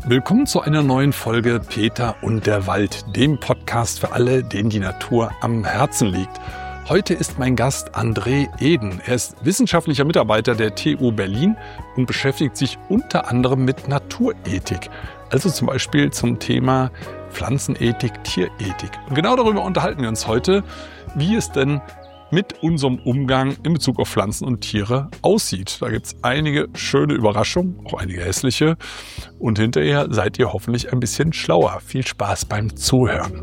Willkommen zu einer neuen Folge Peter und der Wald, dem Podcast für alle, denen die Natur am Herzen liegt. Heute ist mein Gast André Eden. Er ist wissenschaftlicher Mitarbeiter der TU Berlin und beschäftigt sich unter anderem mit Naturethik. Also zum Beispiel zum Thema Pflanzenethik, Tierethik. Und genau darüber unterhalten wir uns heute, wie es denn mit unserem Umgang in Bezug auf Pflanzen und Tiere aussieht. Da gibt es einige schöne Überraschungen, auch einige hässliche. Und hinterher seid ihr hoffentlich ein bisschen schlauer. Viel Spaß beim Zuhören.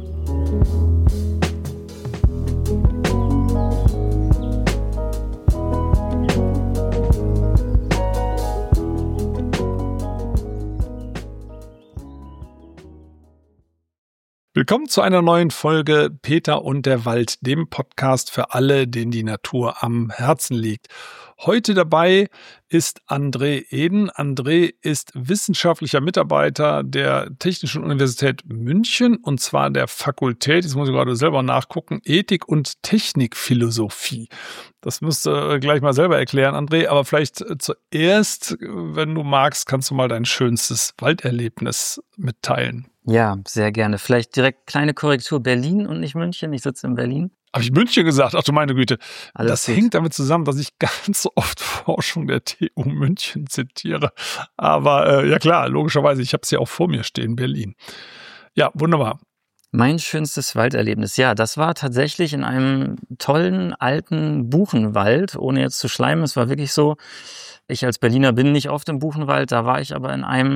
Willkommen zu einer neuen Folge Peter und der Wald, dem Podcast für alle, denen die Natur am Herzen liegt. Heute dabei ist André Eden. André ist wissenschaftlicher Mitarbeiter der Technischen Universität München und zwar der Fakultät, jetzt muss ich gerade selber nachgucken, Ethik und Technikphilosophie. Das müsst ihr gleich mal selber erklären, André, aber vielleicht zuerst, wenn du magst, kannst du mal dein schönstes Walderlebnis mitteilen. Ja, sehr gerne. Vielleicht direkt kleine Korrektur, Berlin und nicht München. Ich sitze in Berlin. Habe ich München gesagt? Ach du meine Güte. Alles das hängt damit zusammen, dass ich ganz oft Forschung der TU München zitiere. Aber ja klar, logischerweise, ich habe es ja auch vor mir stehen, Berlin. Ja, wunderbar. Mein schönstes Walderlebnis, ja, das war tatsächlich in einem tollen, alten Buchenwald, ohne jetzt zu schleimen. Es war wirklich so, ich als Berliner bin nicht oft im Buchenwald, da war ich aber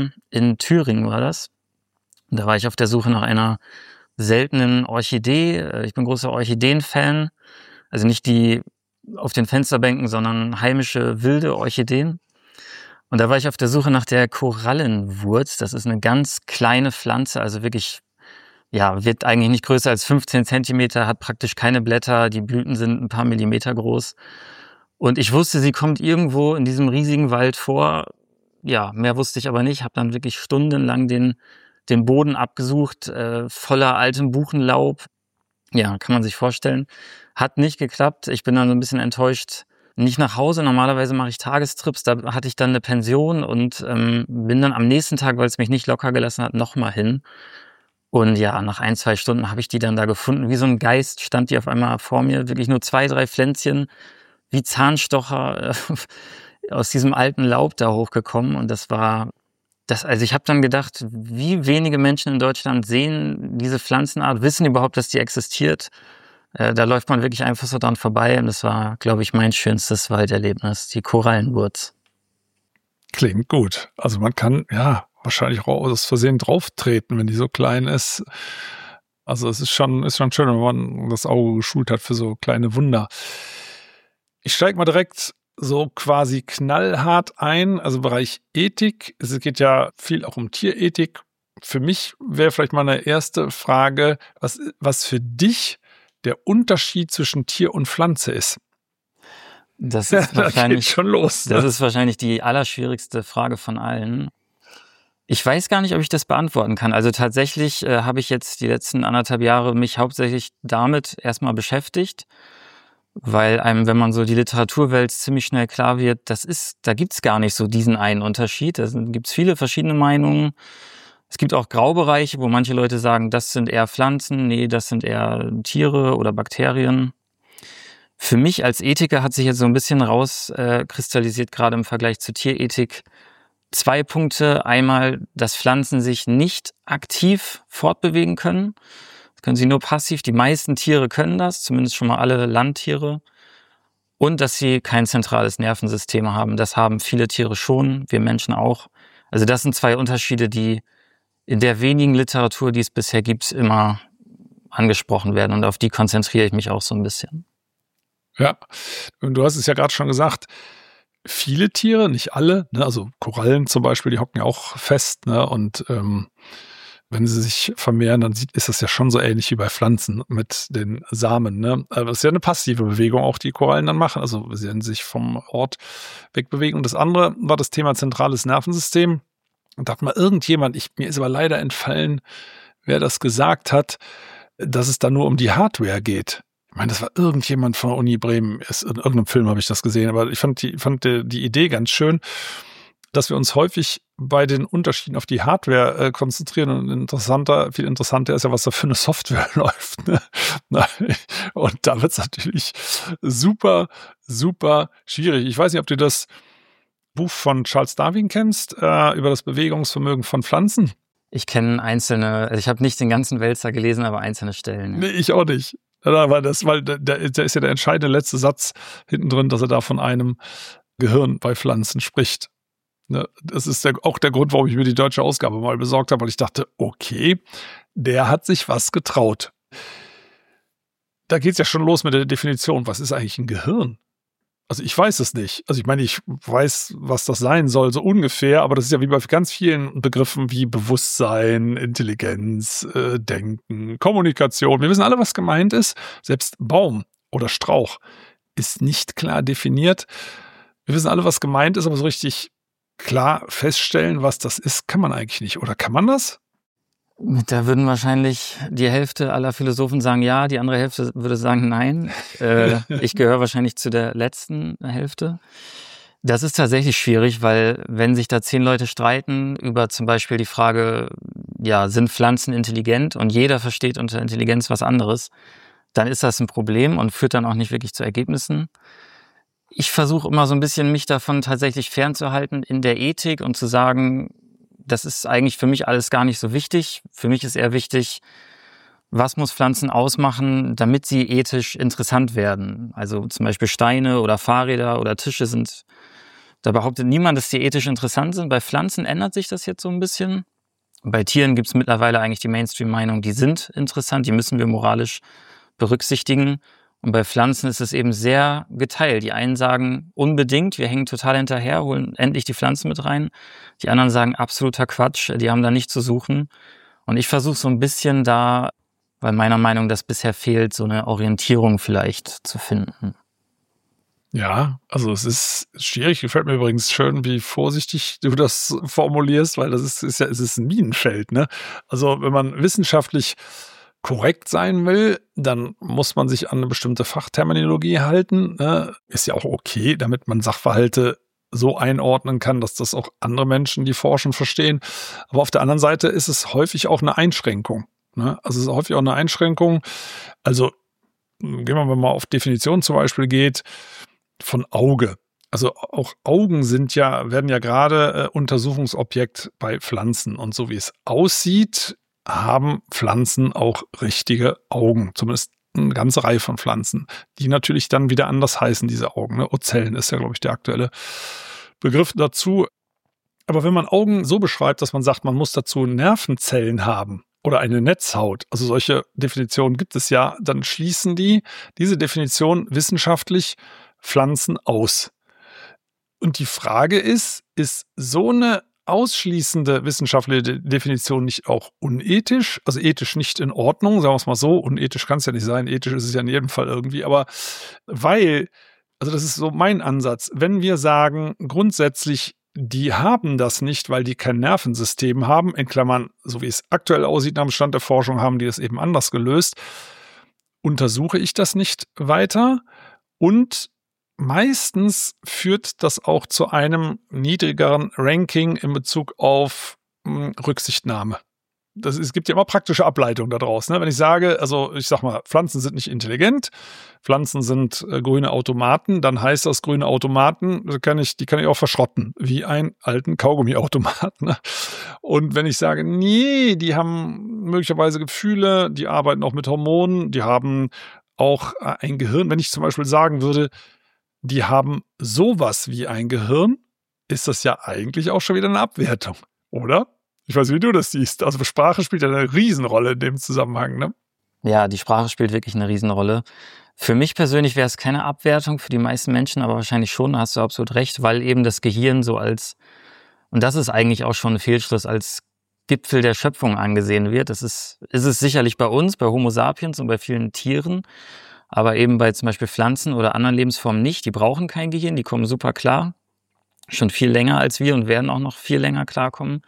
in Thüringen war das. Da war ich auf der Suche nach einer seltenen Orchidee. Ich bin großer Orchideen-Fan. Also nicht die auf den Fensterbänken, sondern heimische, wilde Orchideen. Und da war ich auf der Suche nach der Korallenwurz. Das ist eine ganz kleine Pflanze, also wirklich, ja, wird eigentlich nicht größer als 15 Zentimeter, hat praktisch keine Blätter. Die Blüten sind ein paar Millimeter groß. Und ich wusste, sie kommt irgendwo in diesem riesigen Wald vor. Ja, mehr wusste ich aber nicht. Habe dann wirklich stundenlang den Boden abgesucht, voller altem Buchenlaub. Ja, kann man sich vorstellen. Hat nicht geklappt. Ich bin dann so ein bisschen enttäuscht. Nicht nach Hause. Normalerweise mache ich Tagestrips. Da hatte ich dann eine Pension und bin dann am nächsten Tag, weil es mich nicht locker gelassen hat, nochmal hin. Und ja, nach 1-2 Stunden habe ich die dann da gefunden. Wie so ein Geist stand die auf einmal vor mir. Wirklich nur 2-3 Pflänzchen wie Zahnstocher aus diesem alten Laub da hochgekommen. Und also ich habe dann gedacht, wie wenige Menschen in Deutschland sehen diese Pflanzenart, wissen überhaupt, dass die existiert. Da läuft man wirklich einfach so dran vorbei und das war, glaube ich, mein schönstes Walderlebnis, die Korallenwurz. Klingt gut. Also man kann ja wahrscheinlich auch aus Versehen drauftreten, wenn die so klein ist. Also es ist schon schön, wenn man das Auge geschult hat für so kleine Wunder. Ich steige mal direkt so quasi knallhart ein, also Bereich Ethik. Es geht ja viel auch um Tierethik. Für mich wäre vielleicht mal eine erste Frage, was für dich der Unterschied zwischen Tier und Pflanze ist. Das ist wahrscheinlich geht schon los. Ne? Das ist wahrscheinlich die allerschwierigste Frage von allen. Ich weiß gar nicht, ob ich das beantworten kann. Also tatsächlich habe ich jetzt die letzten 1,5 Jahre mich hauptsächlich damit erstmal beschäftigt. Weil einem, wenn man so die Literatur wälzt, ziemlich schnell klar wird, da gibt's gar nicht so diesen einen Unterschied. Da gibt's viele verschiedene Meinungen. Es gibt auch Graubereiche, wo manche Leute sagen, das sind eher Pflanzen, nee, das sind eher Tiere oder Bakterien. Für mich als Ethiker hat sich jetzt so ein bisschen rauskristallisiert, gerade im Vergleich zur Tierethik, 2 Punkte. Einmal, dass Pflanzen sich nicht aktiv fortbewegen können. Können sie nur passiv. Die meisten Tiere können das, zumindest schon mal alle Landtiere. Und dass sie kein zentrales Nervensystem haben. Das haben viele Tiere schon, wir Menschen auch. Also das sind 2 Unterschiede, die in der wenigen Literatur, die es bisher gibt, immer angesprochen werden. Und auf die konzentriere ich mich auch so ein bisschen. Ja, und du hast es ja gerade schon gesagt, viele Tiere, nicht alle, ne? Also Korallen zum Beispiel, die hocken ja auch fest, ne? Und wenn sie sich vermehren, dann ist das ja schon so ähnlich wie bei Pflanzen mit den Samen. Ne? Aber das ist ja eine passive Bewegung, auch die Korallen dann machen. Also sie werden sich vom Ort wegbewegen. Und das andere war das Thema zentrales Nervensystem. Und da hat mal irgendjemand, mir ist aber leider entfallen, wer das gesagt hat, dass es da nur um die Hardware geht. Ich meine, das war irgendjemand von der Uni Bremen. In irgendeinem Film habe ich das gesehen. Aber ich fand die Idee ganz schön. dass wir uns häufig bei den Unterschieden auf die Hardware konzentrieren und viel interessanter ist ja, was da für eine Software läuft. Ne? Und da wird es natürlich super, super schwierig. Ich weiß nicht, ob du das Buch von Charles Darwin kennst, über das Bewegungsvermögen von Pflanzen. Ich kenne einzelne, also ich habe nicht den ganzen Wälzer gelesen, aber einzelne Stellen. Ja. Nee, ich auch nicht. Weil da ist ja der entscheidende letzte Satz hinten drin, dass er da von einem Gehirn bei Pflanzen spricht. Das ist auch der Grund, warum ich mir die deutsche Ausgabe mal besorgt habe, weil ich dachte, okay, der hat sich was getraut. Da geht es ja schon los mit der Definition. Was ist eigentlich ein Gehirn? Also ich weiß es nicht. Also ich meine, ich weiß, was das sein soll, so ungefähr, aber das ist ja wie bei ganz vielen Begriffen wie Bewusstsein, Intelligenz, Denken, Kommunikation. Wir wissen alle, was gemeint ist. Selbst Baum oder Strauch ist nicht klar definiert. Wir wissen alle, was gemeint ist, aber so richtig klar feststellen, was das ist, kann man eigentlich nicht. Oder kann man das? Da würden wahrscheinlich die Hälfte aller Philosophen sagen ja, die andere Hälfte würde sagen nein. Ich gehöre wahrscheinlich zu der letzten Hälfte. Das ist tatsächlich schwierig, weil wenn sich da 10 Leute streiten über zum Beispiel die Frage, ja, sind Pflanzen intelligent und jeder versteht unter Intelligenz was anderes, dann ist das ein Problem und führt dann auch nicht wirklich zu Ergebnissen. Ich versuche immer so ein bisschen, mich davon tatsächlich fernzuhalten in der Ethik und zu sagen, das ist eigentlich für mich alles gar nicht so wichtig. Für mich ist eher wichtig, was muss Pflanzen ausmachen, damit sie ethisch interessant werden. Also zum Beispiel Steine oder Fahrräder oder Tische sind, da behauptet niemand, dass die ethisch interessant sind. Bei Pflanzen ändert sich das jetzt so ein bisschen. Bei Tieren gibt es mittlerweile eigentlich die Mainstream-Meinung, die sind interessant, die müssen wir moralisch berücksichtigen. Und bei Pflanzen ist es eben sehr geteilt. Die einen sagen unbedingt, wir hängen total hinterher, holen endlich die Pflanzen mit rein. Die anderen sagen absoluter Quatsch, die haben da nichts zu suchen. Und ich versuche so ein bisschen da, weil meiner Meinung nach das bisher fehlt, so eine Orientierung vielleicht zu finden. Ja, also es ist schwierig. Gefällt mir übrigens schön, wie vorsichtig du das formulierst, weil es ist ein Minenfeld, ne? Also wenn man wissenschaftlich korrekt sein will, dann muss man sich an eine bestimmte Fachterminologie halten. Ne? Ist ja auch okay, damit man Sachverhalte so einordnen kann, dass das auch andere Menschen, die forschen, verstehen. Aber auf der anderen Seite ist es häufig auch eine Einschränkung. Ne? Also es ist häufig auch eine Einschränkung. Also gehen wir mal auf Definition zum Beispiel geht, von Auge. Also auch Augen werden ja gerade Untersuchungsobjekt bei Pflanzen. Und so wie es aussieht, haben Pflanzen auch richtige Augen. Zumindest eine ganze Reihe von Pflanzen, die natürlich dann wieder anders heißen, diese Augen. Ne? Ocellen ist ja, glaube ich, der aktuelle Begriff dazu. Aber wenn man Augen so beschreibt, dass man sagt, man muss dazu Nervenzellen haben oder eine Netzhaut, also solche Definitionen gibt es ja, dann schließen diese Definition wissenschaftlich Pflanzen aus. Und die Frage ist so eine ausschließende wissenschaftliche Definition nicht auch unethisch, also ethisch nicht in Ordnung, sagen wir es mal so, unethisch kann es ja nicht sein, ethisch ist es ja in jedem Fall irgendwie, aber also das ist so mein Ansatz, wenn wir sagen, grundsätzlich, die haben das nicht, weil die kein Nervensystem haben, in Klammern, so wie es aktuell aussieht am Stand der Forschung, haben die das eben anders gelöst, untersuche ich das nicht weiter und meistens führt das auch zu einem niedrigeren Ranking in Bezug auf Rücksichtnahme. Es gibt ja immer praktische Ableitungen daraus. Ne? Wenn ich sage, also ich sag mal, Pflanzen sind nicht intelligent, Pflanzen sind grüne Automaten, dann heißt das, grüne Automaten, die kann ich auch verschrotten, wie einen alten Kaugummiautomat. Ne? Und wenn ich sage, nee, die haben möglicherweise Gefühle, die arbeiten auch mit Hormonen, die haben auch ein Gehirn. Wenn ich zum Beispiel sagen würde, die haben sowas wie ein Gehirn, ist das ja eigentlich auch schon wieder eine Abwertung, oder? Ich weiß nicht, wie du das siehst. Also Sprache spielt ja eine Riesenrolle in dem Zusammenhang, ne? Ja, die Sprache spielt wirklich eine Riesenrolle. Für mich persönlich wäre es keine Abwertung, für die meisten Menschen aber wahrscheinlich schon, da hast du absolut recht, weil eben das Gehirn so und das ist eigentlich auch schon ein Fehlschluss, als Gipfel der Schöpfung angesehen wird. Ist es sicherlich bei uns, bei Homo sapiens und bei vielen Tieren, aber eben bei zum Beispiel Pflanzen oder anderen Lebensformen nicht. Die brauchen kein Gehirn, die kommen super klar. Schon viel länger als wir und werden auch noch viel länger klarkommen.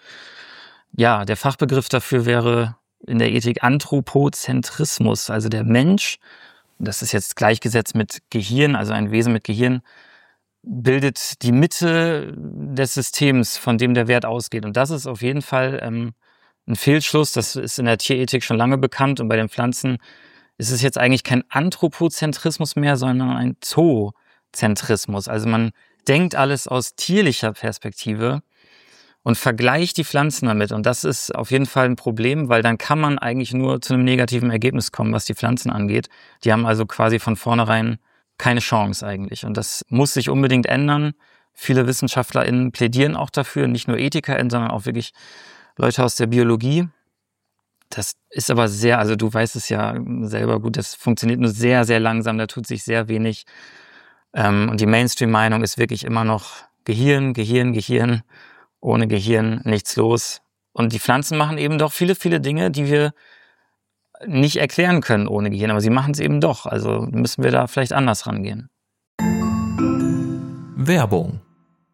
Ja, der Fachbegriff dafür wäre in der Ethik Anthropozentrismus. Also der Mensch, das ist jetzt gleichgesetzt mit Gehirn, also ein Wesen mit Gehirn, bildet die Mitte des Systems, von dem der Wert ausgeht. Und das ist auf jeden Fall ein Fehlschluss. Das ist in der Tierethik schon lange bekannt. Und bei den Pflanzen ist es jetzt eigentlich kein Anthropozentrismus mehr, sondern ein Zoozentrismus. Also man denkt alles aus tierlicher Perspektive und vergleicht die Pflanzen damit. Und das ist auf jeden Fall ein Problem, weil dann kann man eigentlich nur zu einem negativen Ergebnis kommen, was die Pflanzen angeht. Die haben also quasi von vornherein keine Chance eigentlich. Und das muss sich unbedingt ändern. Viele WissenschaftlerInnen plädieren auch dafür, nicht nur EthikerInnen, sondern auch wirklich Leute aus der Biologie. Das ist aber sehr, also du weißt es ja selber gut, das funktioniert nur sehr, sehr langsam, da tut sich sehr wenig. Und die Mainstream-Meinung ist wirklich immer noch Gehirn, Gehirn, Gehirn. Ohne Gehirn nichts los. Und die Pflanzen machen eben doch viele, viele Dinge, die wir nicht erklären können ohne Gehirn. Aber sie machen es eben doch. Also müssen wir da vielleicht anders rangehen. Werbung.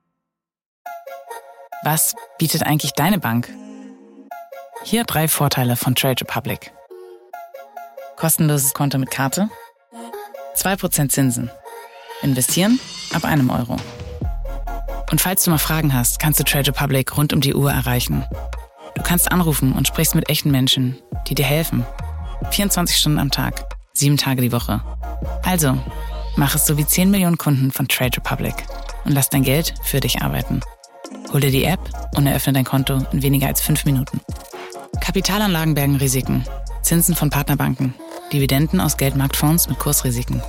Was bietet eigentlich deine Bank? Hier 3 Vorteile von Trade Republic. Kostenloses Konto mit Karte. 2% Zinsen. Investieren ab 1 Euro. Und falls du mal Fragen hast, kannst du Trade Republic rund um die Uhr erreichen. Du kannst anrufen und sprichst mit echten Menschen, die dir helfen. 24 Stunden am Tag, 7 Tage die Woche. Also, mach es so wie 10 Millionen Kunden von Trade Republic und lass dein Geld für dich arbeiten. Hol dir die App und eröffne dein Konto in weniger als 5 Minuten. Kapitalanlagen bergen Risiken, Zinsen von Partnerbanken, Dividenden aus Geldmarktfonds mit Kursrisiken.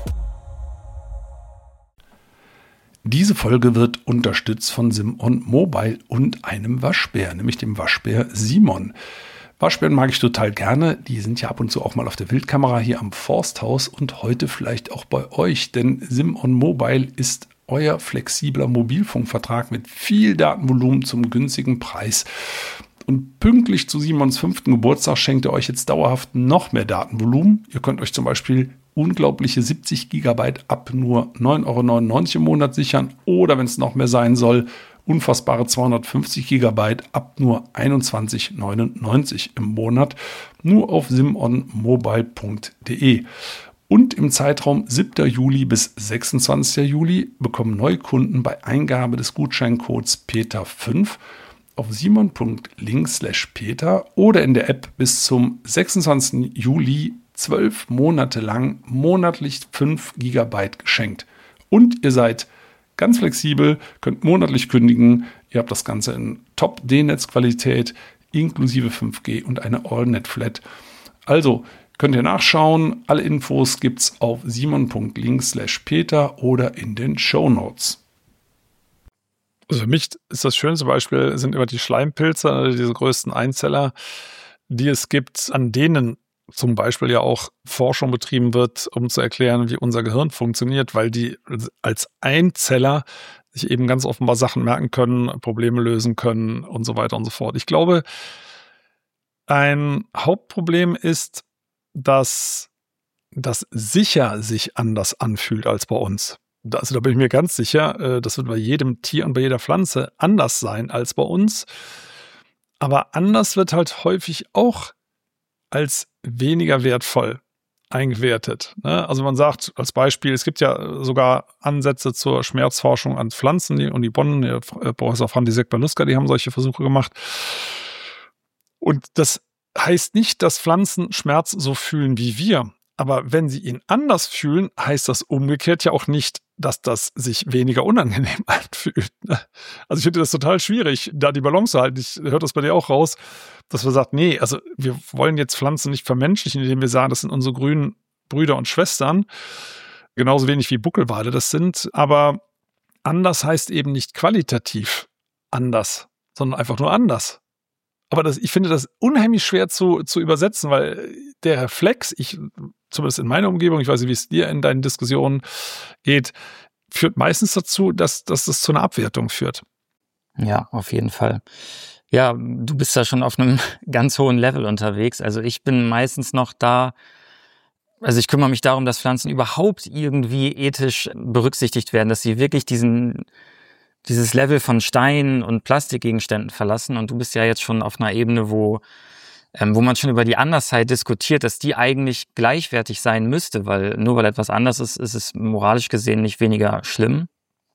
Diese Folge wird unterstützt von Simon Mobile und einem Waschbär, nämlich dem Waschbär Simon. Waschbären mag ich total gerne. Die sind ja ab und zu auch mal auf der Wildkamera hier am Forsthaus und heute vielleicht auch bei euch, denn Simon Mobile ist euer flexibler Mobilfunkvertrag mit viel Datenvolumen zum günstigen Preis. Und pünktlich zu Simons 5. Geburtstag schenkt er euch jetzt dauerhaft noch mehr Datenvolumen. Ihr könnt euch zum Beispiel unglaubliche 70 GB ab nur 9,99 € im Monat sichern oder, wenn es noch mehr sein soll, unfassbare 250 GB ab nur 21,99 € im Monat, nur auf simonmobile.de. Und im Zeitraum 7. Juli bis 26. Juli bekommen Neukunden bei Eingabe des Gutscheincodes PETA5 auf simon.link/Peter oder in der App bis zum 26. Juli 12 Monate lang monatlich 5 GB geschenkt. Und ihr seid ganz flexibel, könnt monatlich kündigen. Ihr habt das Ganze in Top-D-Netzqualität inklusive 5G und eine All-Net-Flat. Also könnt ihr nachschauen. Alle Infos gibt's auf simon.link/Peter oder in den Shownotes. Also für mich ist das schönste Beispiel, sind immer die Schleimpilze, also diese größten Einzeller, die es gibt, an denen zum Beispiel ja auch Forschung betrieben wird, um zu erklären, wie unser Gehirn funktioniert, weil die als Einzeller sich eben ganz offenbar Sachen merken können, Probleme lösen können und so weiter und so fort. Ich glaube, ein Hauptproblem ist, dass das sicher sich anders anfühlt als bei uns. Also da bin ich mir ganz sicher, das wird bei jedem Tier und bei jeder Pflanze anders sein als bei uns. Aber anders wird halt häufig auch als weniger wertvoll eingewertet. Also man sagt als Beispiel, es gibt ja sogar Ansätze zur Schmerzforschung an Pflanzen, die Uni Bonn, der Professor František Banuska, die haben solche Versuche gemacht. Und das heißt nicht, dass Pflanzen Schmerz so fühlen wie wir. Aber wenn sie ihn anders fühlen, heißt das umgekehrt ja auch nicht, dass das sich weniger unangenehm anfühlt. Also ich finde das total schwierig, da die Balance zu halten. Ich höre das bei dir auch raus, dass wir sagen, nee, also wir wollen jetzt Pflanzen nicht vermenschlichen, indem wir sagen, das sind unsere grünen Brüder und Schwestern. Genauso wenig wie Buckelwale das sind. Aber anders heißt eben nicht qualitativ anders, sondern einfach nur anders. Aber ich finde das unheimlich schwer zu übersetzen, weil der Reflex, zumindest in meiner Umgebung, ich weiß nicht, wie es dir in deinen Diskussionen geht, führt meistens dazu, dass das zu einer Abwertung führt. Ja, auf jeden Fall. Ja, du bist da schon auf einem ganz hohen Level unterwegs. Also ich bin meistens noch da, also ich kümmere mich darum, dass Pflanzen überhaupt irgendwie ethisch berücksichtigt werden, dass sie wirklich dieses Level von Steinen und Plastikgegenständen verlassen. Und du bist ja jetzt schon auf einer Ebene, wo man schon über die Andersheit diskutiert, dass die eigentlich gleichwertig sein müsste, weil nur weil etwas anders ist, ist es moralisch gesehen nicht weniger schlimm.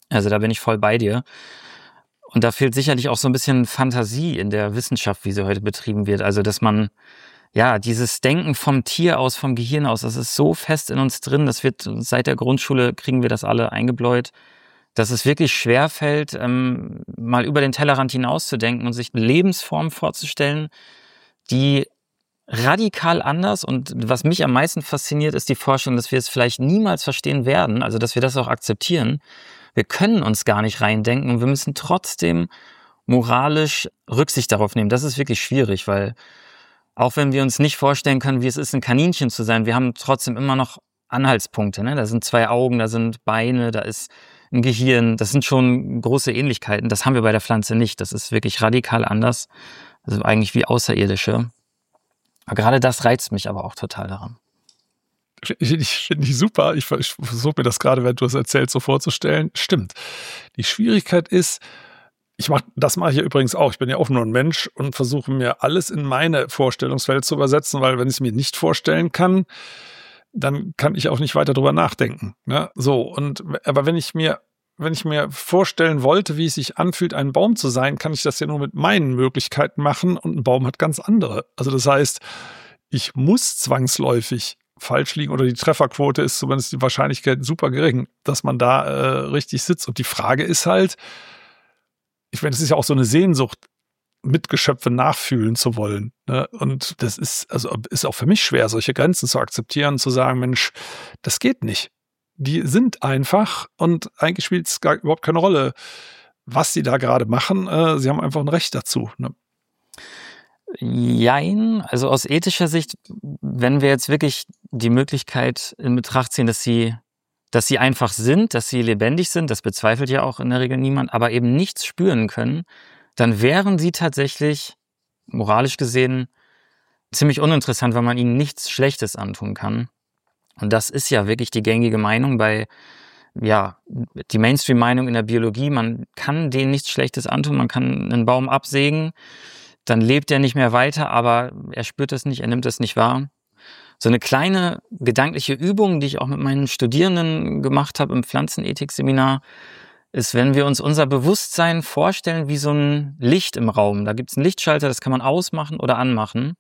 Also da bin ich voll bei dir. Und da fehlt sicherlich auch so ein bisschen Fantasie in der Wissenschaft, wie sie heute betrieben wird. Also dass man, ja, dieses Denken vom Tier aus, vom Gehirn aus, das ist so fest in uns drin, das wird seit der Grundschule, kriegen wir das alle eingebläut, dass es wirklich schwerfällt, mal über den Tellerrand hinauszudenken und sich Lebensformen vorzustellen, die radikal anders, und was mich am meisten fasziniert, ist die Vorstellung, dass wir es vielleicht niemals verstehen werden, also dass wir das auch akzeptieren. Wir können uns gar nicht reindenken und wir müssen trotzdem moralisch Rücksicht darauf nehmen. Das ist wirklich schwierig, weil auch wenn wir uns nicht vorstellen können, wie es ist, ein Kaninchen zu sein, wir haben trotzdem immer noch Anhaltspunkte. Ne? Da sind 2 Augen, da sind Beine, da ist ein Gehirn. Das sind schon große Ähnlichkeiten. Das haben wir bei der Pflanze nicht. Das ist wirklich radikal anders. Also eigentlich wie Außerirdische. Aber gerade das reizt mich aber auch total daran. Ich finde ich super. Ich versuche mir das gerade, während du es erzählst, so vorzustellen. Stimmt. Die Schwierigkeit ist, das mache ich ja übrigens auch. Ich bin ja auch nur ein Mensch und versuche mir alles in meine Vorstellungswelt zu übersetzen, weil wenn ich es mir nicht vorstellen kann, dann kann ich auch nicht weiter drüber nachdenken. Ne? So, aber wenn ich mir vorstellen wollte, wie es sich anfühlt, ein Baum zu sein, kann ich das ja nur mit meinen Möglichkeiten machen und ein Baum hat ganz andere. Also das heißt, ich muss zwangsläufig falsch liegen oder die Trefferquote ist zumindest die Wahrscheinlichkeit super gering, dass man da richtig sitzt. Und die Frage ist halt, ich meine, es ist ja auch so eine Sehnsucht, Mitgeschöpfe nachfühlen zu wollen. Ne? Und das ist auch für mich schwer, solche Grenzen zu akzeptieren, zu sagen, Mensch, das geht nicht. Die sind einfach und eigentlich spielt es überhaupt keine Rolle, was sie da gerade machen. Sie haben einfach ein Recht dazu. Ne? Jein, also aus ethischer Sicht, wenn wir jetzt wirklich die Möglichkeit in Betracht ziehen, dass sie einfach sind, dass sie lebendig sind, das bezweifelt ja auch in der Regel niemand, aber eben nichts spüren können, dann wären sie tatsächlich, moralisch gesehen, ziemlich uninteressant, weil man ihnen nichts Schlechtes antun kann. Und das ist ja wirklich die gängige Meinung die Mainstream-Meinung in der Biologie. Man kann denen nichts Schlechtes antun, man kann einen Baum absägen, dann lebt er nicht mehr weiter, aber er spürt das nicht, er nimmt das nicht wahr. So eine kleine gedankliche Übung, die ich auch mit meinen Studierenden gemacht habe im Pflanzenethik-Seminar, ist, wenn wir uns unser Bewusstsein vorstellen wie so ein Licht im Raum. Da gibt es einen Lichtschalter, das kann man ausmachen oder anmachen.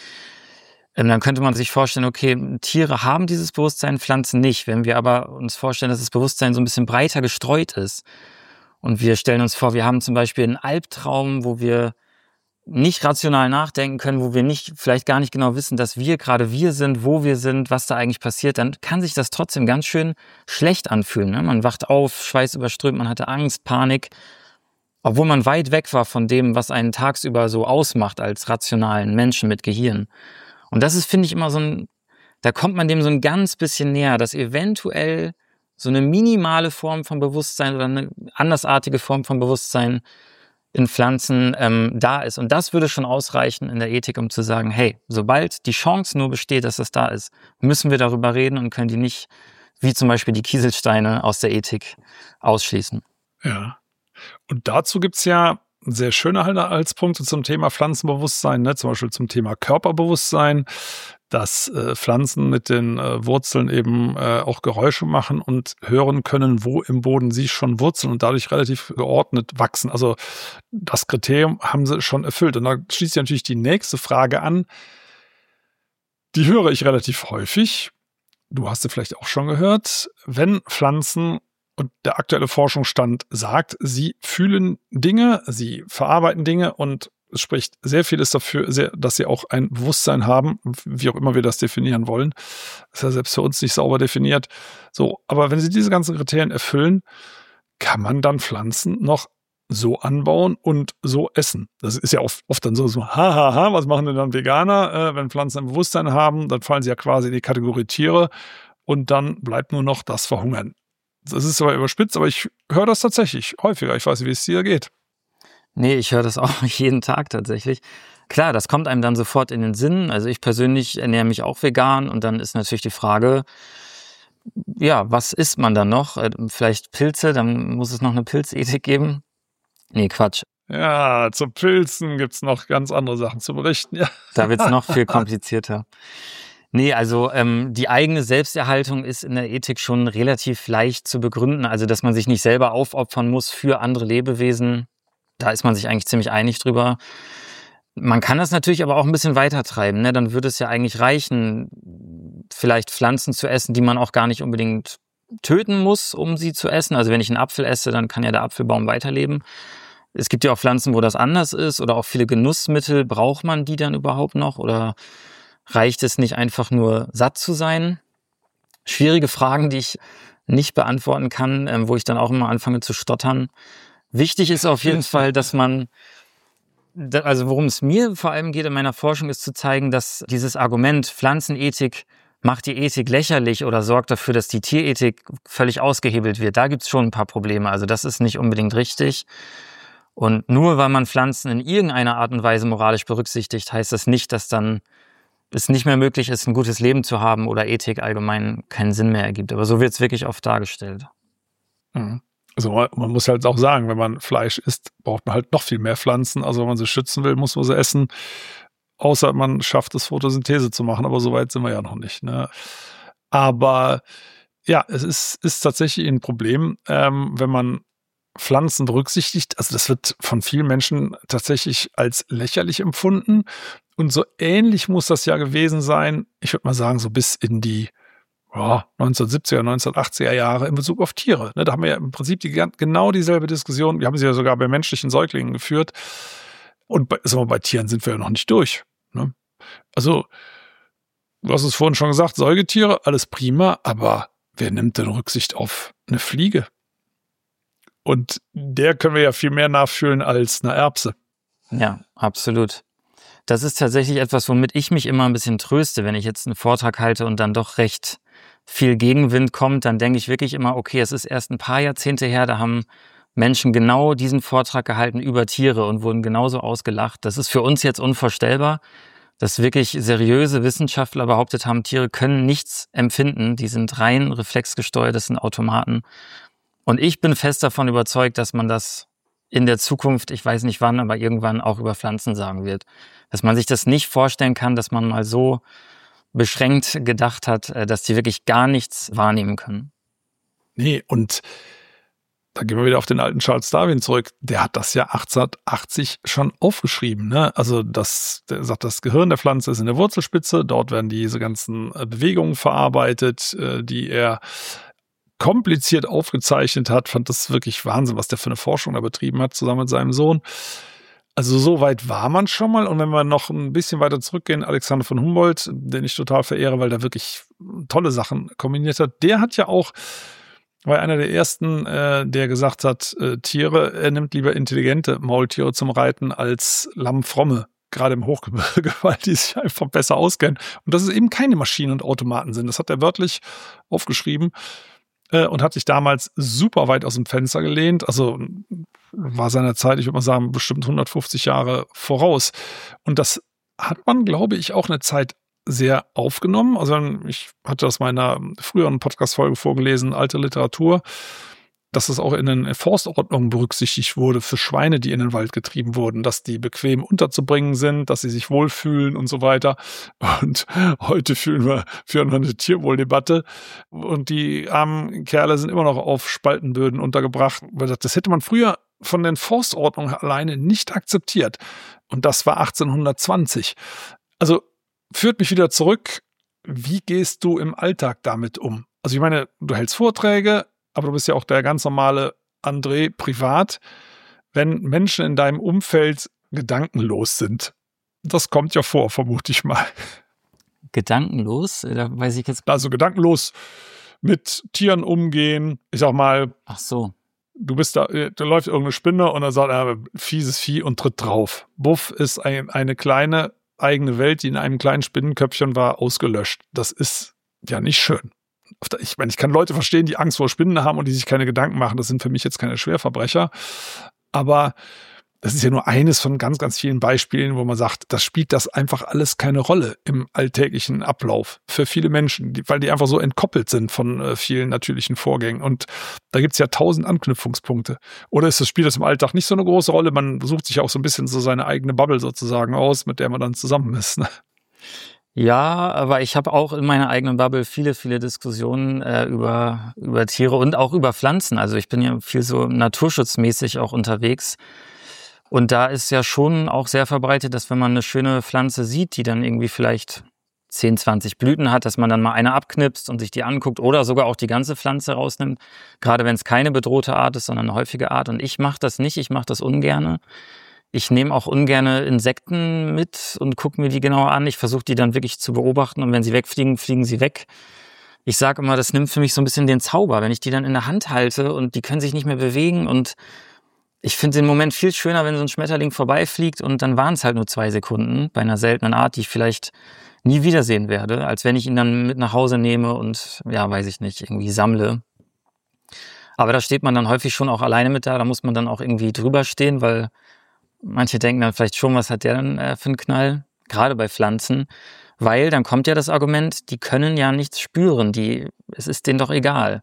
Dann könnte man sich vorstellen, okay, Tiere haben dieses Bewusstsein, Pflanzen nicht. Wenn wir aber uns vorstellen, dass das Bewusstsein so ein bisschen breiter gestreut ist und wir stellen uns vor, wir haben zum Beispiel einen Albtraum, wo wir nicht rational nachdenken können, wo wir vielleicht gar nicht genau wissen, dass wir gerade wir sind, wo wir sind, was da eigentlich passiert, dann kann sich das trotzdem ganz schön schlecht anfühlen. Ne? Man wacht auf, schweißüberströmt, man hatte Angst, Panik, obwohl man weit weg war von dem, was einen tagsüber so ausmacht als rationalen Menschen mit Gehirn. Und das ist, finde ich, immer da kommt man dem so ein ganz bisschen näher, dass eventuell so eine minimale Form von Bewusstsein oder eine andersartige Form von Bewusstsein in Pflanzen da ist. Und das würde schon ausreichen in der Ethik, um zu sagen, hey, sobald die Chance nur besteht, dass das da ist, müssen wir darüber reden und können die nicht, wie zum Beispiel die Kieselsteine aus der Ethik, ausschließen. Ja, und dazu gibt's ja sehr schöne Anhaltspunkte zum Thema Pflanzenbewusstsein, ne? Zum Beispiel zum Thema Körperbewusstsein, dass Pflanzen mit den Wurzeln eben auch Geräusche machen und hören können, wo im Boden sie schon wurzeln und dadurch relativ geordnet wachsen. Also das Kriterium haben sie schon erfüllt. Und da schließt sich natürlich die nächste Frage an. Die höre ich relativ häufig. Du hast sie vielleicht auch schon gehört. Wenn Pflanzen und der aktuelle Forschungsstand sagt, sie fühlen Dinge, sie verarbeiten Dinge und es spricht sehr vieles dafür, dass sie auch ein Bewusstsein haben, wie auch immer wir das definieren wollen. Das ist ja selbst für uns nicht sauber definiert. So, aber wenn sie diese ganzen Kriterien erfüllen, kann man dann Pflanzen noch so anbauen und so essen. Das ist ja oft dann so, was machen denn dann Veganer? Wenn Pflanzen ein Bewusstsein haben, dann fallen sie ja quasi in die Kategorie Tiere und dann bleibt nur noch das Verhungern. Das ist aber überspitzt, aber ich höre das tatsächlich häufiger. Ich weiß nicht, wie es dir geht. Nee, ich höre das auch jeden Tag tatsächlich. Klar, das kommt einem dann sofort in den Sinn. Also ich persönlich ernähre mich auch vegan und dann ist natürlich die Frage, ja, was isst man dann noch? Vielleicht Pilze, dann muss es noch eine Pilzethik geben. Nee, Quatsch. Ja, zu Pilzen gibt's noch ganz andere Sachen zu berichten. Ja. Da wird's noch viel komplizierter. Nee, also die eigene Selbsterhaltung ist in der Ethik schon relativ leicht zu begründen. Also dass man sich nicht selber aufopfern muss für andere Lebewesen, da ist man sich eigentlich ziemlich einig drüber. Man kann das natürlich aber auch ein bisschen weiter treiben, ne? Dann würde es ja eigentlich reichen, vielleicht Pflanzen zu essen, die man auch gar nicht unbedingt töten muss, um sie zu essen. Also wenn ich einen Apfel esse, dann kann ja der Apfelbaum weiterleben. Es gibt ja auch Pflanzen, wo das anders ist, oder auch viele Genussmittel. Braucht man die dann überhaupt noch oder reicht es nicht einfach nur satt zu sein? Schwierige Fragen, die ich nicht beantworten kann, wo ich dann auch immer anfange zu stottern. Wichtig ist auf jeden Fall, dass man, also worum es mir vor allem geht in meiner Forschung, ist zu zeigen, dass dieses Argument Pflanzenethik macht die Ethik lächerlich oder sorgt dafür, dass die Tierethik völlig ausgehebelt wird. Da gibt es schon ein paar Probleme. Also das ist nicht unbedingt richtig. Und nur weil man Pflanzen in irgendeiner Art und Weise moralisch berücksichtigt, heißt das nicht, dass dann es nicht mehr möglich ist, ein gutes Leben zu haben oder Ethik allgemein keinen Sinn mehr ergibt. Aber so wird es wirklich oft dargestellt. Also man muss halt auch sagen, wenn man Fleisch isst, braucht man halt noch viel mehr Pflanzen. Also wenn man sie schützen will, muss man sie essen. Außer man schafft es, Photosynthese zu machen. Aber so weit sind wir ja noch nicht. Ne? Aber ja, es ist tatsächlich ein Problem, wenn man Pflanzen berücksichtigt. Also das wird von vielen Menschen tatsächlich als lächerlich empfunden. Und so ähnlich muss das ja gewesen sein, ich würde mal sagen, so bis in die 1970er, 1980er Jahre in Bezug auf Tiere. Da haben wir ja im Prinzip genau dieselbe Diskussion. Wir haben sie ja sogar bei menschlichen Säuglingen geführt. Und bei Tieren sind wir ja noch nicht durch. Ne? Also, du hast es vorhin schon gesagt, Säugetiere, alles prima, aber wer nimmt denn Rücksicht auf eine Fliege? Und der können wir ja viel mehr nachfühlen als eine Erbse. Ja, absolut. Das ist tatsächlich etwas, womit ich mich immer ein bisschen tröste, wenn ich jetzt einen Vortrag halte und dann doch recht viel Gegenwind kommt, dann denke ich wirklich immer, okay, es ist erst ein paar Jahrzehnte her, da haben Menschen genau diesen Vortrag gehalten über Tiere und wurden genauso ausgelacht. Das ist für uns jetzt unvorstellbar, dass wirklich seriöse Wissenschaftler behauptet haben, Tiere können nichts empfinden, die sind rein reflexgesteuert, das sind Automaten. Und ich bin fest davon überzeugt, dass man das in der Zukunft, ich weiß nicht wann, aber irgendwann auch über Pflanzen sagen wird. Dass man sich das nicht vorstellen kann, dass man mal so beschränkt gedacht hat, dass die wirklich gar nichts wahrnehmen können. Nee, und da gehen wir wieder auf den alten Charles Darwin zurück. Der hat das ja 1880 schon aufgeschrieben. Ne? Also der sagt, das Gehirn der Pflanze ist in der Wurzelspitze. Dort werden diese ganzen Bewegungen verarbeitet, die er kompliziert aufgezeichnet hat. Fand das wirklich Wahnsinn, was der für eine Forschung da betrieben hat, zusammen mit seinem Sohn. Also so weit war man schon mal. Und wenn wir noch ein bisschen weiter zurückgehen, Alexander von Humboldt, den ich total verehre, weil der wirklich tolle Sachen kombiniert hat, der hat ja auch, war einer der ersten, der gesagt hat, er nimmt lieber intelligente Maultiere zum Reiten als lammfromme, gerade im Hochgebirge, weil die sich einfach besser auskennen. Und dass es eben keine Maschinen und Automaten sind. Das hat er wörtlich aufgeschrieben. Und hat sich damals super weit aus dem Fenster gelehnt. Also war seiner Zeit, ich würde mal sagen, bestimmt 150 Jahre voraus. Und das hat man, glaube ich, auch eine Zeit sehr aufgenommen. Also ich hatte das mal in einer früheren Podcast-Folge vorgelesen, alte Literatur, dass es auch in den Forstordnungen berücksichtigt wurde für Schweine, die in den Wald getrieben wurden, dass die bequem unterzubringen sind, dass sie sich wohlfühlen und so weiter. Und heute führen wir eine Tierwohldebatte und die armen Kerle sind immer noch auf Spaltenböden untergebracht. Das hätte man früher von den Forstordnungen alleine nicht akzeptiert. Und das war 1820. Also führt mich wieder zurück. Wie gehst du im Alltag damit um? Also ich meine, du hältst Vorträge, aber du bist ja auch der ganz normale André privat, wenn Menschen in deinem Umfeld gedankenlos sind. Das kommt ja vor, vermute ich mal. Gedankenlos? Da weiß ich jetzt. Also gedankenlos mit Tieren umgehen. Ich sag mal. Ach so. Du bist da läuft irgendeine Spinne und dann sagt er, fieses Vieh und tritt drauf. Buff ist eine kleine eigene Welt, die in einem kleinen Spinnenköpfchen war, ausgelöscht. Das ist ja nicht schön. Ich meine, ich kann Leute verstehen, die Angst vor Spinnen haben und die sich keine Gedanken machen. Das sind für mich jetzt keine Schwerverbrecher. Aber das ist ja nur eines von ganz, ganz vielen Beispielen, wo man sagt, das spielt das einfach alles keine Rolle im alltäglichen Ablauf für viele Menschen, weil die einfach so entkoppelt sind von vielen natürlichen Vorgängen. Und da gibt es ja 1000 Anknüpfungspunkte. Oder spielt das im Alltag nicht so eine große Rolle? Man sucht sich auch so ein bisschen so seine eigene Bubble sozusagen aus, mit der man dann zusammen ist. Ne? Ja, aber ich habe auch in meiner eigenen Bubble viele Diskussionen über Tiere und auch über Pflanzen. Also ich bin ja viel so naturschutzmäßig auch unterwegs. Und da ist ja schon auch sehr verbreitet, dass wenn man eine schöne Pflanze sieht, die dann irgendwie vielleicht 10, 20 Blüten hat, dass man dann mal eine abknipst und sich die anguckt oder sogar auch die ganze Pflanze rausnimmt. Gerade wenn es keine bedrohte Art ist, sondern eine häufige Art. Und ich mache das nicht, ich mache das ungerne. Ich nehme auch ungerne Insekten mit und gucke mir die genauer an. Ich versuche die dann wirklich zu beobachten und wenn sie wegfliegen, fliegen sie weg. Ich sage immer, das nimmt für mich so ein bisschen den Zauber, wenn ich die dann in der Hand halte und die können sich nicht mehr bewegen. Und ich finde den Moment viel schöner, wenn so ein Schmetterling vorbeifliegt und dann waren es halt nur 2 Sekunden bei einer seltenen Art, die ich vielleicht nie wiedersehen werde, als wenn ich ihn dann mit nach Hause nehme und, ja, weiß ich nicht, irgendwie sammle. Aber da steht man dann häufig schon auch alleine mit da muss man dann auch irgendwie drüber stehen, weil manche denken dann vielleicht schon, was hat der dann für einen Knall? Gerade bei Pflanzen. Weil dann kommt ja das Argument, die können ja nichts spüren, es ist denen doch egal.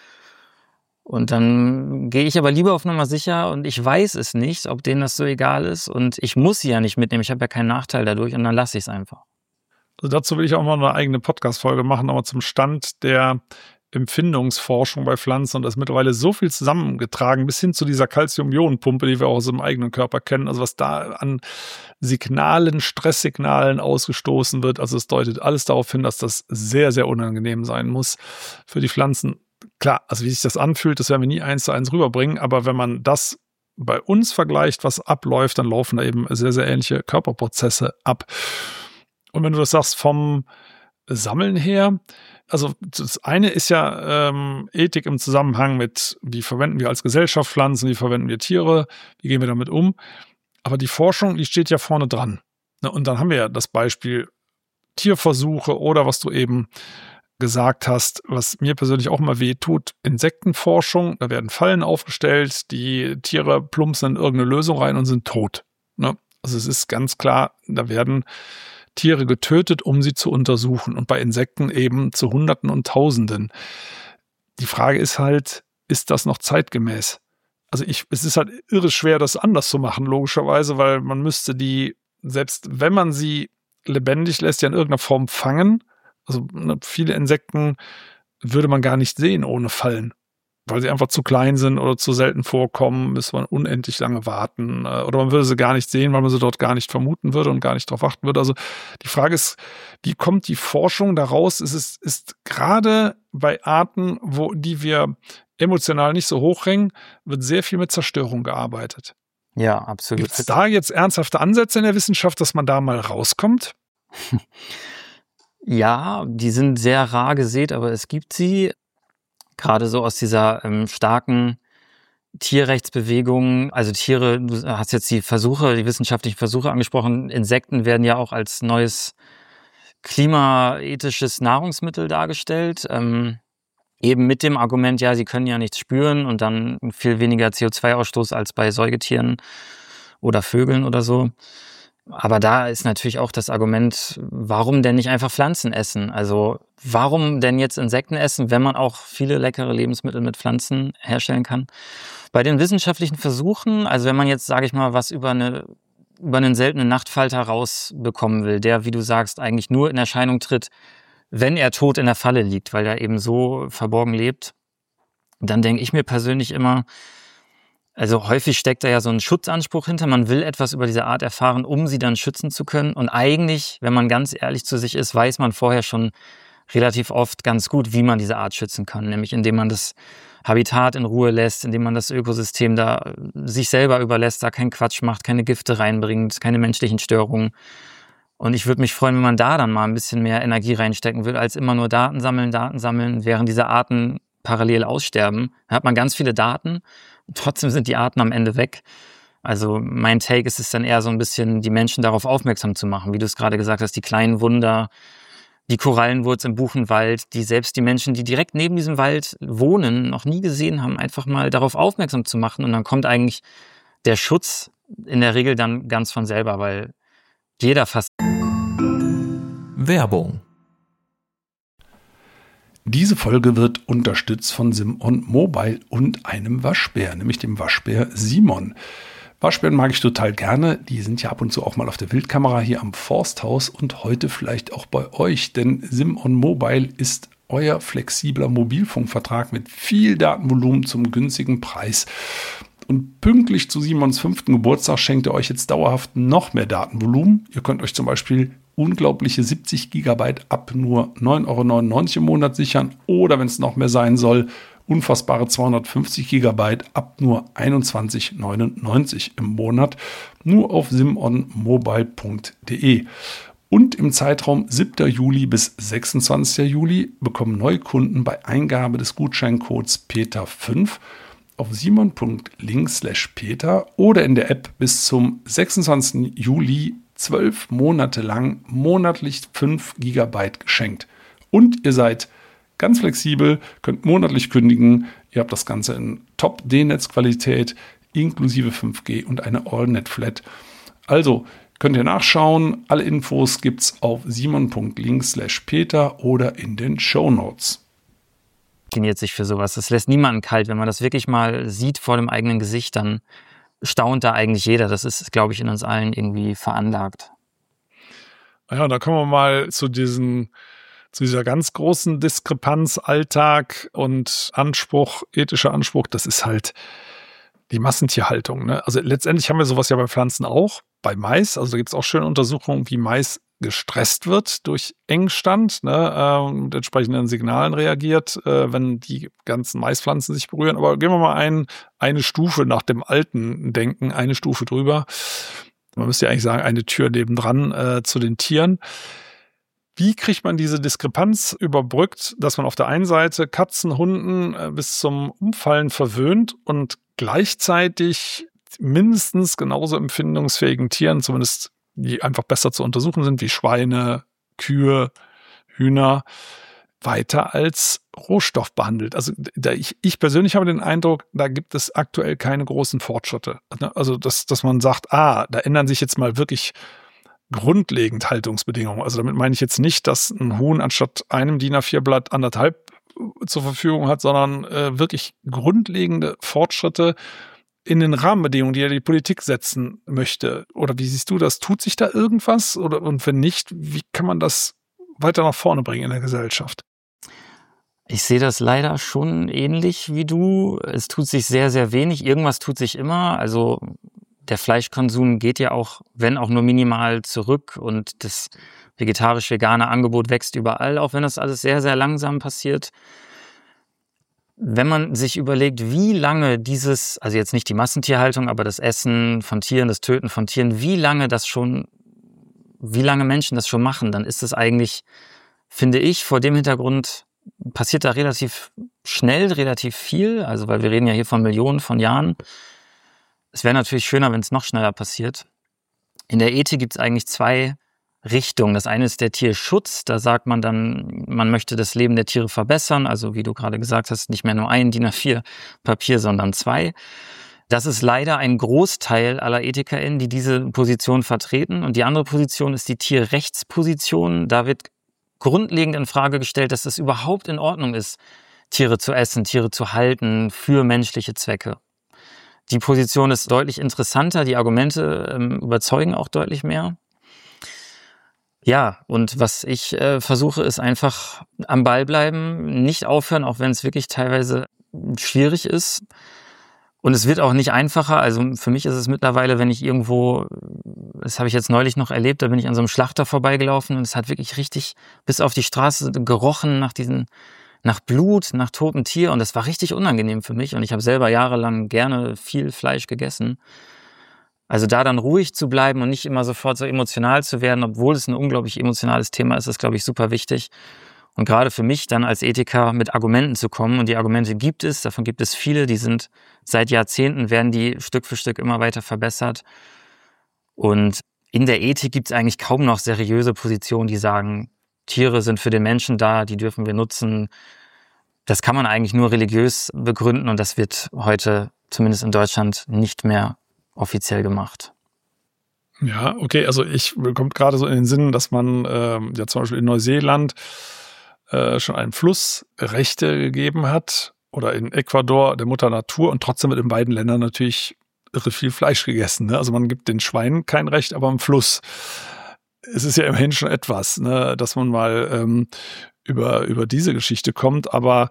Und dann gehe ich aber lieber auf Nummer sicher und ich weiß es nicht, ob denen das so egal ist und ich muss sie ja nicht mitnehmen, ich habe ja keinen Nachteil dadurch und dann lasse ich es einfach. Also dazu will ich auch mal eine eigene Podcast-Folge machen, aber zum Stand der Empfindungsforschung bei Pflanzen und da ist mittlerweile so viel zusammengetragen, bis hin zu dieser Calcium-Ionen-Pumpe, die wir auch aus dem eigenen Körper kennen. Also was da an Signalen, Stresssignalen ausgestoßen wird, also es deutet alles darauf hin, dass das sehr, sehr unangenehm sein muss für die Pflanzen. Klar, also wie sich das anfühlt, das werden wir nie 1:1 rüberbringen, aber wenn man das bei uns vergleicht, was abläuft, dann laufen da eben sehr, sehr ähnliche Körperprozesse ab. Und wenn du das sagst vom Sammeln her, also das eine ist ja Ethik im Zusammenhang mit, wie verwenden wir als Gesellschaft Pflanzen, wie verwenden wir Tiere, wie gehen wir damit um. Aber die Forschung, die steht ja vorne dran. Und dann haben wir ja das Beispiel Tierversuche oder was du eben gesagt hast, was mir persönlich auch immer weh tut, Insektenforschung, da werden Fallen aufgestellt, die Tiere plumpsen in irgendeine Lösung rein und sind tot. Also es ist ganz klar, da werden Tiere getötet, um sie zu untersuchen und bei Insekten eben zu Hunderten und Tausenden. Die Frage ist halt, ist das noch zeitgemäß? Also es ist halt irre schwer, das anders zu machen, logischerweise, weil man müsste die, selbst wenn man sie lebendig lässt, ja in irgendeiner Form fangen. Also viele Insekten würde man gar nicht sehen ohne Fallen, weil sie einfach zu klein sind oder zu selten vorkommen, müsste man unendlich lange warten oder man würde sie gar nicht sehen, weil man sie dort gar nicht vermuten würde und gar nicht darauf achten würde. Also die Frage ist, wie kommt die Forschung daraus? Es ist gerade bei Arten, die wir emotional nicht so hochhängen, wird sehr viel mit Zerstörung gearbeitet. Ja, absolut. Gibt es da jetzt ernsthafte Ansätze in der Wissenschaft, dass man da mal rauskommt? Ja, die sind sehr rar gesät, aber es gibt sie. Gerade so aus dieser starken Tierrechtsbewegung, also Tiere, du hast jetzt die wissenschaftlichen Versuche angesprochen, Insekten werden ja auch als neues klimaethisches Nahrungsmittel dargestellt, eben mit dem Argument, ja, sie können ja nichts spüren und dann viel weniger CO2-Ausstoß als bei Säugetieren oder Vögeln oder so. Aber da ist natürlich auch das Argument, warum denn nicht einfach Pflanzen essen? Also warum denn jetzt Insekten essen, wenn man auch viele leckere Lebensmittel mit Pflanzen herstellen kann? Bei den wissenschaftlichen Versuchen, also wenn man jetzt, sage ich mal, was über einen seltenen Nachtfalter rausbekommen will, der, wie du sagst, eigentlich nur in Erscheinung tritt, wenn er tot in der Falle liegt, weil er eben so verborgen lebt, dann denke ich mir persönlich immer, also häufig steckt da ja so ein Schutzanspruch hinter. Man will etwas über diese Art erfahren, um sie dann schützen zu können. Und eigentlich, wenn man ganz ehrlich zu sich ist, weiß man vorher schon relativ oft ganz gut, wie man diese Art schützen kann. Nämlich indem man das Habitat in Ruhe lässt, indem man das Ökosystem da sich selber überlässt, da keinen Quatsch macht, keine Gifte reinbringt, keine menschlichen Störungen. Und ich würde mich freuen, wenn man da dann mal ein bisschen mehr Energie reinstecken würde, als immer nur Daten sammeln, während diese Arten parallel aussterben. Da hat man ganz viele Daten. Trotzdem sind die Arten am Ende weg. Also mein Take ist es dann eher so ein bisschen, die Menschen darauf aufmerksam zu machen. Wie du es gerade gesagt hast, die kleinen Wunder, die Korallenwurz im Buchenwald, die selbst die Menschen, die direkt neben diesem Wald wohnen, noch nie gesehen haben, einfach mal darauf aufmerksam zu machen. Und dann kommt eigentlich der Schutz in der Regel dann ganz von selber, weil jeder fast... Werbung. Diese Folge wird unterstützt von Simon Mobile und einem Waschbär, nämlich dem Waschbär Simon. Waschbären mag ich total gerne. Die sind ja ab und zu auch mal auf der Wildkamera hier am Forsthaus und heute vielleicht auch bei euch, denn Sim-On Mobile ist euer flexibler Mobilfunkvertrag mit viel Datenvolumen zum günstigen Preis. Und pünktlich zu Simons 5. Geburtstag schenkt er euch jetzt dauerhaft noch mehr Datenvolumen. Ihr könnt euch zum Beispiel unglaubliche 70 GB ab nur 9,99 € im Monat sichern oder, wenn es noch mehr sein soll, unfassbare 250 GB ab nur 21,99 € im Monat, nur auf simonmobile.de. Und im Zeitraum 7. Juli bis 26. Juli bekommen Neukunden bei Eingabe des Gutscheincodes PETER5 auf simon.link/Peter oder in der App bis zum 26. Juli 12 Monate lang monatlich 5 GB geschenkt. Und ihr seid ganz flexibel, könnt monatlich kündigen. Ihr habt das Ganze in Top-D-Netzqualität inklusive 5G und eine All-Net-Flat. Also könnt ihr nachschauen. Alle Infos gibt's auf simon.link/Peter oder in den Shownotes. Fasziniert sich für sowas. Das lässt niemanden kalt. Wenn man das wirklich mal sieht vor dem eigenen Gesicht, dann staunt da eigentlich jeder. Das ist, glaube ich, in uns allen irgendwie veranlagt. Ja, da kommen wir mal zu dieser ganz großen Diskrepanz Alltag und Anspruch, ethischer Anspruch. Das ist halt die Massentierhaltung. Ne? Also letztendlich haben wir sowas ja bei Pflanzen auch, bei Mais. Also da gibt es auch schöne Untersuchungen, wie Mais gestresst wird durch Engstand, ne, mit entsprechenden Signalen reagiert, wenn die ganzen Maispflanzen sich berühren. Aber gehen wir mal eine Stufe nach dem alten Denken, eine Stufe drüber. Man müsste ja eigentlich sagen, eine Tür nebendran zu den Tieren. Wie kriegt man diese Diskrepanz überbrückt, dass man auf der einen Seite Katzen, Hunden bis zum Umfallen verwöhnt und gleichzeitig mindestens genauso empfindungsfähigen Tieren, zumindest die einfach besser zu untersuchen sind, wie Schweine, Kühe, Hühner, weiter als Rohstoff behandelt. Also ich persönlich habe den Eindruck, da gibt es aktuell keine großen Fortschritte. Also dass man sagt, da ändern sich jetzt mal wirklich grundlegend Haltungsbedingungen. Also damit meine ich jetzt nicht, dass ein Huhn anstatt einem DIN A4-Blatt 1,5 zur Verfügung hat, sondern wirklich grundlegende Fortschritte in den Rahmenbedingungen, die ja die Politik setzen möchte. Oder wie siehst du das? Tut sich da irgendwas? Und wenn nicht, wie kann man das weiter nach vorne bringen in der Gesellschaft? Ich sehe das leider schon ähnlich wie du. Es tut sich sehr, sehr wenig. Irgendwas tut sich immer. Also der Fleischkonsum geht ja auch, wenn auch nur minimal, zurück. Und das vegetarisch-vegane Angebot wächst überall, auch wenn das alles sehr, sehr langsam passiert. Wenn man sich überlegt, wie lange also jetzt nicht die Massentierhaltung, aber das Essen von Tieren, das Töten von Tieren, wie lange Menschen das schon machen, dann ist es eigentlich, finde ich, vor dem Hintergrund passiert da relativ schnell, relativ viel, also weil wir reden ja hier von Millionen von Jahren. Es wäre natürlich schöner, wenn es noch schneller passiert. In der Ethik gibt es eigentlich zwei Richtung. Das eine ist der Tierschutz. Da sagt man dann, man möchte das Leben der Tiere verbessern. Also wie du gerade gesagt hast, nicht mehr nur ein DIN A4 Papier, sondern 2. Das ist leider ein Großteil aller EthikerInnen, die diese Position vertreten. Und die andere Position ist die Tierrechtsposition. Da wird grundlegend in Frage gestellt, dass es überhaupt in Ordnung ist, Tiere zu essen, Tiere zu halten für menschliche Zwecke. Die Position ist deutlich interessanter. Die Argumente überzeugen auch deutlich mehr. Ja, und was ich versuche, ist einfach am Ball bleiben, nicht aufhören, auch wenn es wirklich teilweise schwierig ist. Und es wird auch nicht einfacher. Also für mich ist es mittlerweile, wenn ich irgendwo, das habe ich jetzt neulich noch erlebt, da bin ich an so einem Schlachter vorbeigelaufen und es hat wirklich richtig bis auf die Straße gerochen nach Blut, nach totem Tier. Und das war richtig unangenehm für mich. Und ich habe selber jahrelang gerne viel Fleisch gegessen. Also da dann ruhig zu bleiben und nicht immer sofort so emotional zu werden, obwohl es ein unglaublich emotionales Thema ist, ist, glaube ich, super wichtig. Und gerade für mich dann als Ethiker mit Argumenten zu kommen. Und die Argumente gibt es, davon gibt es viele, die sind seit Jahrzehnten, werden die Stück für Stück immer weiter verbessert. Und in der Ethik gibt es eigentlich kaum noch seriöse Positionen, die sagen, Tiere sind für den Menschen da, die dürfen wir nutzen. Das kann man eigentlich nur religiös begründen und das wird heute, zumindest in Deutschland, nicht mehr offiziell gemacht. Ja, okay, also kommt gerade so in den Sinn, dass man ja zum Beispiel in Neuseeland schon einem Fluss Rechte gegeben hat oder in Ecuador der Mutter Natur und trotzdem wird in beiden Ländern natürlich irre viel Fleisch gegessen. Ne? Also man gibt den Schweinen kein Recht, aber im Fluss. Es ist ja immerhin schon etwas, ne, dass man mal über diese Geschichte kommt, aber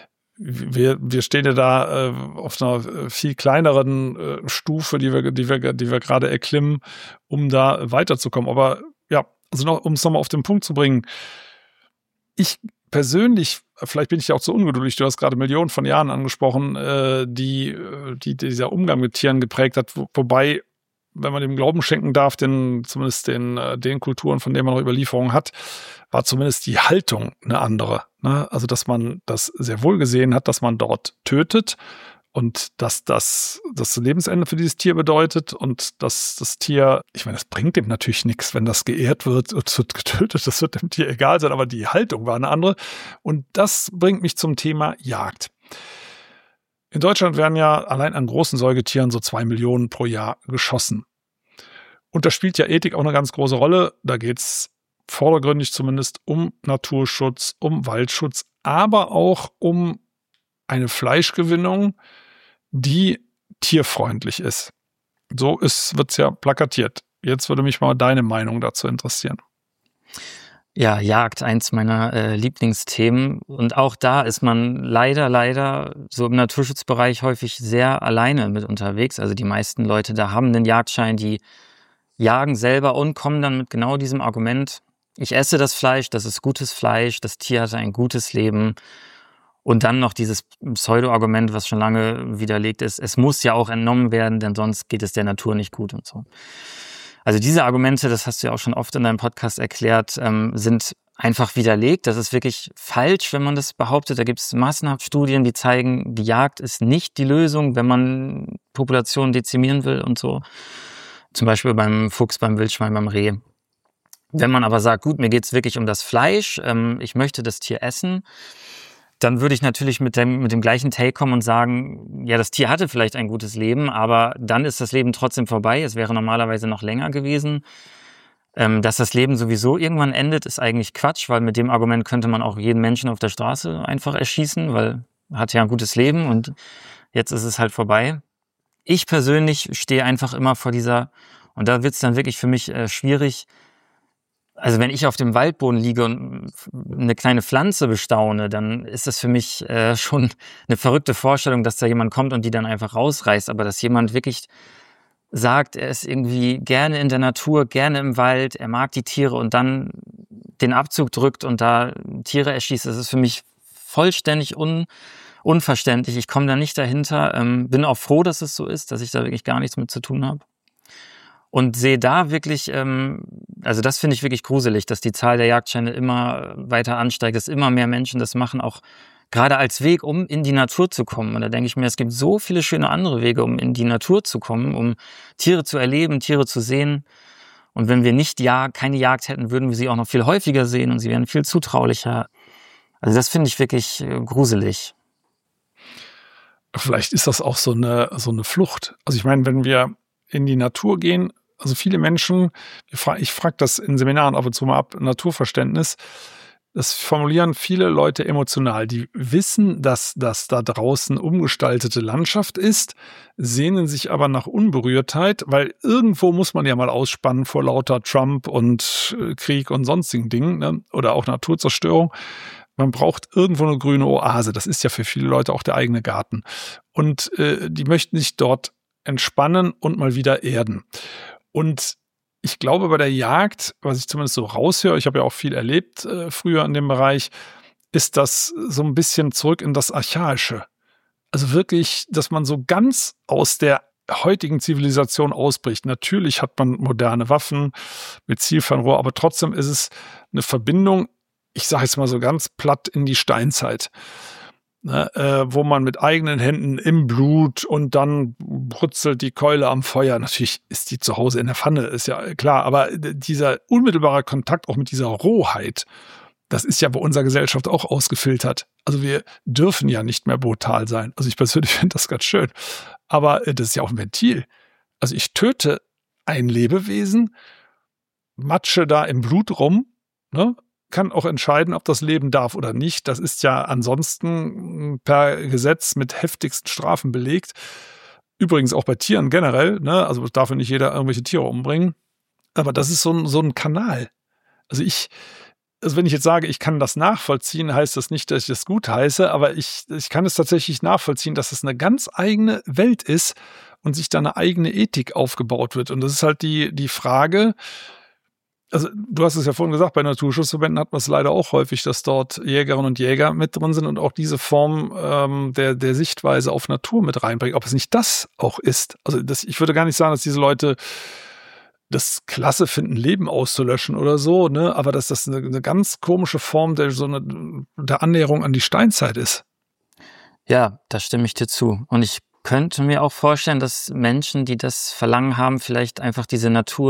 wir stehen ja da auf einer viel kleineren Stufe, die wir gerade erklimmen, um da weiterzukommen. Aber ja, also um es nochmal auf den Punkt zu bringen, ich persönlich, vielleicht bin ich ja auch zu ungeduldig, du hast gerade Millionen von Jahren angesprochen, die dieser Umgang mit Tieren geprägt hat, wobei, wenn man dem Glauben schenken darf, zumindest den Kulturen, von denen man noch Überlieferungen hat, war zumindest die Haltung eine andere. Ne? Also, dass man das sehr wohl gesehen hat, dass man dort tötet und dass das Lebensende für dieses Tier bedeutet und dass das Tier, ich meine, das bringt dem natürlich nichts, wenn das geehrt wird und es wird getötet, das wird dem Tier egal sein, aber die Haltung war eine andere. Und das bringt mich zum Thema Jagd. In Deutschland werden ja allein an großen Säugetieren so 2 Millionen pro Jahr geschossen. Und da spielt ja Ethik auch eine ganz große Rolle. Da geht es vordergründig zumindest um Naturschutz, um Waldschutz, aber auch um eine Fleischgewinnung, die tierfreundlich ist. So wird es ja plakatiert. Jetzt würde mich mal deine Meinung dazu interessieren. Ja, Jagd, eins meiner Lieblingsthemen. Und auch da ist man leider so im Naturschutzbereich häufig sehr alleine mit unterwegs. Also die meisten Leute da haben einen Jagdschein, die jagen selber und kommen dann mit genau diesem Argument, ich esse das Fleisch, das ist gutes Fleisch, das Tier hatte ein gutes Leben. Und dann noch dieses Pseudo-Argument, was schon lange widerlegt ist, es muss ja auch entnommen werden, denn sonst geht es der Natur nicht gut und so. Also diese Argumente, das hast du ja auch schon oft in deinem Podcast erklärt, sind einfach widerlegt. Das ist wirklich falsch, wenn man das behauptet. Da gibt es massenhaft Studien, die zeigen, die Jagd ist nicht die Lösung, wenn man Populationen dezimieren will und so. Zum Beispiel beim Fuchs, beim Wildschwein, beim Reh. Wenn man aber sagt, gut, mir geht's wirklich um das Fleisch, ich möchte das Tier essen, dann würde ich natürlich mit dem gleichen Take kommen und sagen, ja, das Tier hatte vielleicht ein gutes Leben, aber dann ist das Leben trotzdem vorbei. Es wäre normalerweise noch länger gewesen. Dass das Leben sowieso irgendwann endet, ist eigentlich Quatsch, weil mit dem Argument könnte man auch jeden Menschen auf der Straße einfach erschießen, weil er hat ja ein gutes Leben und jetzt ist es halt vorbei. Ich persönlich stehe einfach immer vor und da wird es dann wirklich für mich schwierig. Also wenn ich auf dem Waldboden liege und eine kleine Pflanze bestaune, dann ist das für mich schon eine verrückte Vorstellung, dass da jemand kommt und die dann einfach rausreißt. Aber dass jemand wirklich sagt, er ist irgendwie gerne in der Natur, gerne im Wald, er mag die Tiere und dann den Abzug drückt und da Tiere erschießt, das ist für mich vollständig unverständlich. Ich komme da nicht dahinter. Bin auch froh, dass es so ist, dass ich da wirklich gar nichts mit zu tun habe. Und sehe da wirklich, also das finde ich wirklich gruselig, dass die Zahl der Jagdscheine immer weiter ansteigt, dass immer mehr Menschen das machen, auch gerade als Weg, um in die Natur zu kommen. Und da denke ich mir, es gibt so viele schöne andere Wege, um in die Natur zu kommen, um Tiere zu erleben, Tiere zu sehen. Und wenn wir keine Jagd hätten, würden wir sie auch noch viel häufiger sehen und sie wären viel zutraulicher. Also das finde ich wirklich gruselig. Vielleicht ist das auch so eine Flucht. Also ich meine, wenn wir in die Natur gehen, also viele Menschen, ich frage das in Seminaren ab und zu mal ab, Naturverständnis, das formulieren viele Leute emotional. Die wissen, dass das da draußen umgestaltete Landschaft ist, sehnen sich aber nach Unberührtheit, weil irgendwo muss man ja mal ausspannen vor lauter Trump und Krieg und sonstigen Dingen, ne? Oder auch Naturzerstörung. Man braucht irgendwo eine grüne Oase. Das ist ja für viele Leute auch der eigene Garten. Und die möchten sich dort entspannen und mal wieder erden. Und ich glaube, bei der Jagd, was ich zumindest so raushöre, ich habe ja auch viel erlebt früher in dem Bereich, ist das so ein bisschen zurück in das Archaische. Also wirklich, dass man so ganz aus der heutigen Zivilisation ausbricht. Natürlich hat man moderne Waffen mit Zielfernrohr, aber trotzdem ist es eine Verbindung, ich sage jetzt mal so ganz platt, in die Steinzeit. Ne, wo man mit eigenen Händen im Blut und dann brutzelt die Keule am Feuer. Natürlich ist die zu Hause in der Pfanne, ist ja klar, aber dieser unmittelbare Kontakt auch mit dieser Rohheit, das ist ja bei unserer Gesellschaft auch ausgefiltert. Also wir dürfen ja nicht mehr brutal sein. Also ich persönlich finde das ganz schön. Aber das ist ja auch ein Ventil. Also ich töte ein Lebewesen, matsche da im Blut rum, ne? Kann auch entscheiden, ob das leben darf oder nicht. Das ist ja ansonsten per Gesetz mit heftigsten Strafen belegt. Übrigens auch bei Tieren generell, ne? Also darf ja nicht jeder irgendwelche Tiere umbringen. Aber das ist so ein Kanal. Also wenn ich jetzt sage, ich kann das nachvollziehen, heißt das nicht, dass ich das gut heiße, aber ich kann es tatsächlich nachvollziehen, dass es eine ganz eigene Welt ist und sich da eine eigene Ethik aufgebaut wird. Und das ist halt die Frage, also du hast es ja vorhin gesagt, bei Naturschutzverbänden hat man es leider auch häufig, dass dort Jägerinnen und Jäger mit drin sind und auch diese Form der Sichtweise auf Natur mit reinbringen. Ob es nicht das auch ist. Also ich würde gar nicht sagen, dass diese Leute das klasse finden, Leben auszulöschen oder so, ne? Aber dass das eine ganz komische Form der Annäherung an die Steinzeit ist. Ja, da stimme ich dir zu. Und ich könnte mir auch vorstellen, dass Menschen, die das Verlangen haben, vielleicht einfach diese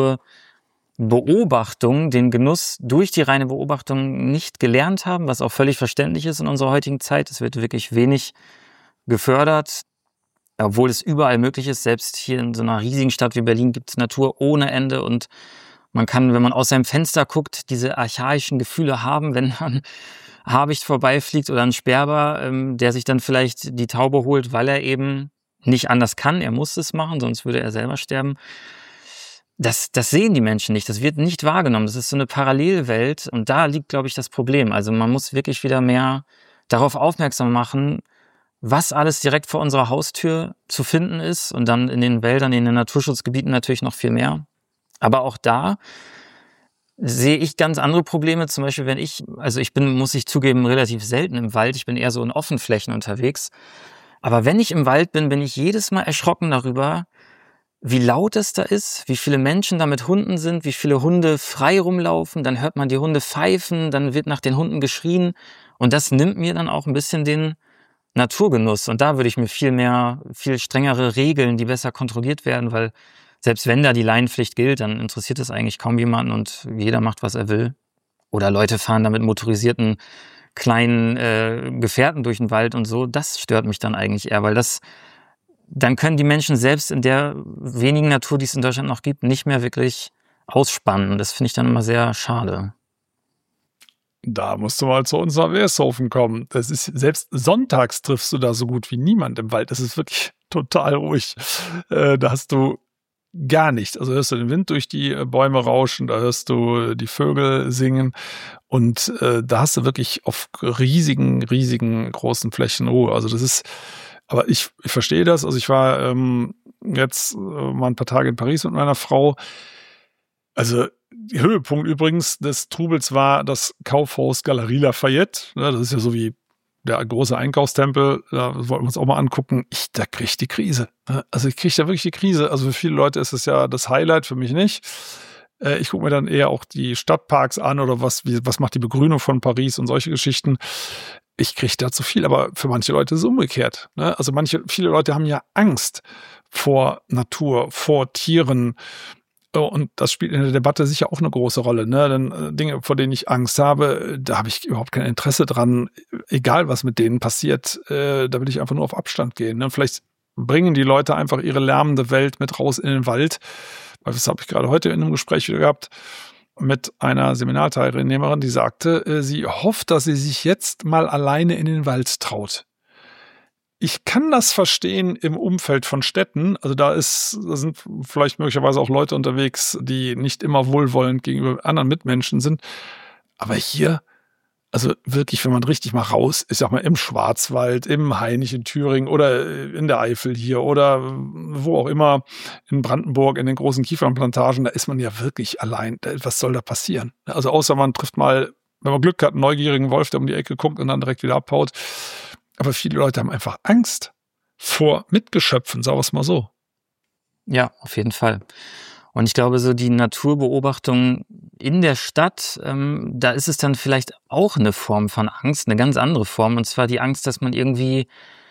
Naturbeobachtung, den Genuss durch die reine Beobachtung nicht gelernt haben, was auch völlig verständlich ist in unserer heutigen Zeit. Es wird wirklich wenig gefördert. Obwohl es überall möglich ist, selbst hier in so einer riesigen Stadt wie Berlin gibt es Natur ohne Ende und man kann, wenn man aus seinem Fenster guckt, diese archaischen Gefühle haben, wenn ein Habicht vorbeifliegt oder ein Sperber, der sich dann vielleicht die Taube holt, weil er eben nicht anders kann, er muss es machen, sonst würde er selber sterben. Das sehen die Menschen nicht, das wird nicht wahrgenommen, das ist so eine Parallelwelt und da liegt, glaube ich, das Problem. Also man muss wirklich wieder mehr darauf aufmerksam machen, was alles direkt vor unserer Haustür zu finden ist und dann in den Wäldern, in den Naturschutzgebieten natürlich noch viel mehr. Aber auch da sehe ich ganz andere Probleme. Zum Beispiel, muss ich zugeben, relativ selten im Wald. Ich bin eher so in Offenflächen unterwegs. Aber wenn ich im Wald bin, bin ich jedes Mal erschrocken darüber, wie laut es da ist, wie viele Menschen da mit Hunden sind, wie viele Hunde frei rumlaufen. Dann hört man die Hunde pfeifen, dann wird nach den Hunden geschrien. Und das nimmt mir dann auch ein bisschen den Naturgenuss. Und da würde ich mir viel strengere Regeln, die besser kontrolliert werden, weil selbst wenn da die Leinenpflicht gilt, dann interessiert es eigentlich kaum jemanden und jeder macht, was er will. Oder Leute fahren da mit motorisierten kleinen Gefährten durch den Wald und so. Das stört mich dann eigentlich eher, weil dann können die Menschen selbst in der wenigen Natur, die es in Deutschland noch gibt, nicht mehr wirklich ausspannen. Das finde ich dann immer sehr schade. Da musst du mal zu uns nach Wershofen kommen. Das ist, selbst sonntags triffst du da so gut wie niemand im Wald. Das ist wirklich total ruhig. Da hast du gar nichts. Also hörst du den Wind durch die Bäume rauschen, da hörst du die Vögel singen und da hast du wirklich auf riesigen großen Flächen Ruhe. Also das ist, aber ich verstehe das. Also ich war jetzt mal ein paar Tage in Paris mit meiner Frau. Also der Höhepunkt übrigens des Trubels war das Kaufhaus Galerie Lafayette. Das ist ja so wie der große Einkaufstempel. Da wollten wir uns auch mal angucken. Da kriege ich die Krise. Also ich kriege da wirklich die Krise. Also für viele Leute ist es ja das Highlight, für mich nicht. Ich gucke mir dann eher auch die Stadtparks an oder was macht die Begrünung von Paris und solche Geschichten. Ich kriege da zu viel, aber für manche Leute ist es umgekehrt. Also viele Leute haben ja Angst vor Natur, vor Tieren. Und das spielt in der Debatte sicher auch eine große Rolle. Denn Dinge, vor denen ich Angst habe, da habe ich überhaupt kein Interesse dran. Egal, was mit denen passiert, da will ich einfach nur auf Abstand gehen. Vielleicht bringen die Leute einfach ihre lärmende Welt mit raus in den Wald. Das habe ich gerade heute in einem Gespräch wieder gehabt mit einer Seminarteilnehmerin, die sagte, sie hofft, dass sie sich jetzt mal alleine in den Wald traut. Ich kann das verstehen im Umfeld von Städten. Also da sind vielleicht möglicherweise auch Leute unterwegs, die nicht immer wohlwollend gegenüber anderen Mitmenschen sind. Aber hier, also wirklich, wenn man richtig mal raus, ich sag mal im Schwarzwald, im Hainich in Thüringen oder in der Eifel hier oder wo auch immer, in Brandenburg, in den großen Kiefernplantagen, da ist man ja wirklich allein. Was soll da passieren? Also außer man trifft mal, wenn man Glück hat, einen neugierigen Wolf, der um die Ecke guckt und dann direkt wieder abhaut. Aber viele Leute haben einfach Angst vor Mitgeschöpfen, sagen wir es mal so. Ja, auf jeden Fall. Und ich glaube, so die Naturbeobachtung in der Stadt, da ist es dann vielleicht auch eine Form von Angst, eine ganz andere Form. Und zwar die Angst, dass man irgendwie,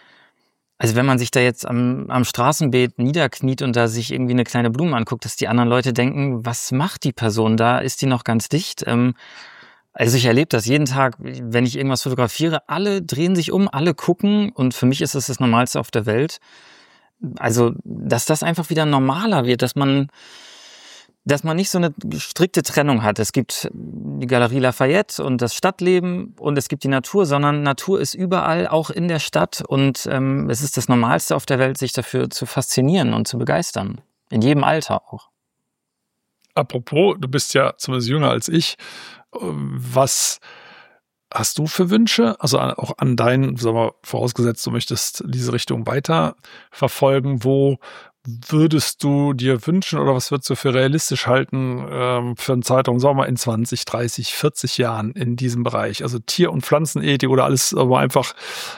also wenn man sich da jetzt am Straßenbeet niederkniet und da sich irgendwie eine kleine Blume anguckt, dass die anderen Leute denken, was macht die Person da? Ist die noch ganz dicht? Also ich erlebe das jeden Tag, wenn ich irgendwas fotografiere, alle drehen sich um, alle gucken und für mich ist es das Normalste auf der Welt. Also, dass das einfach wieder normaler wird, dass man dass man nicht so eine strikte Trennung hat. Es gibt die Galerie Lafayette und das Stadtleben und es gibt die Natur, sondern Natur ist überall, auch in der Stadt. Und es ist das Normalste auf der Welt, sich dafür zu faszinieren und zu begeistern. In jedem Alter auch. Apropos, du bist ja zumindest jünger als ich. Was hast du für Wünsche? Also auch an deinen, sagen wir, vorausgesetzt, du möchtest diese Richtung weiter verfolgen. Wo würdest du dir wünschen oder was würdest du für realistisch halten für einen Zeitraum, sagen wir mal in 20, 30, 40 Jahren in diesem Bereich? Also Tier- und Pflanzenethik oder alles, aber einfach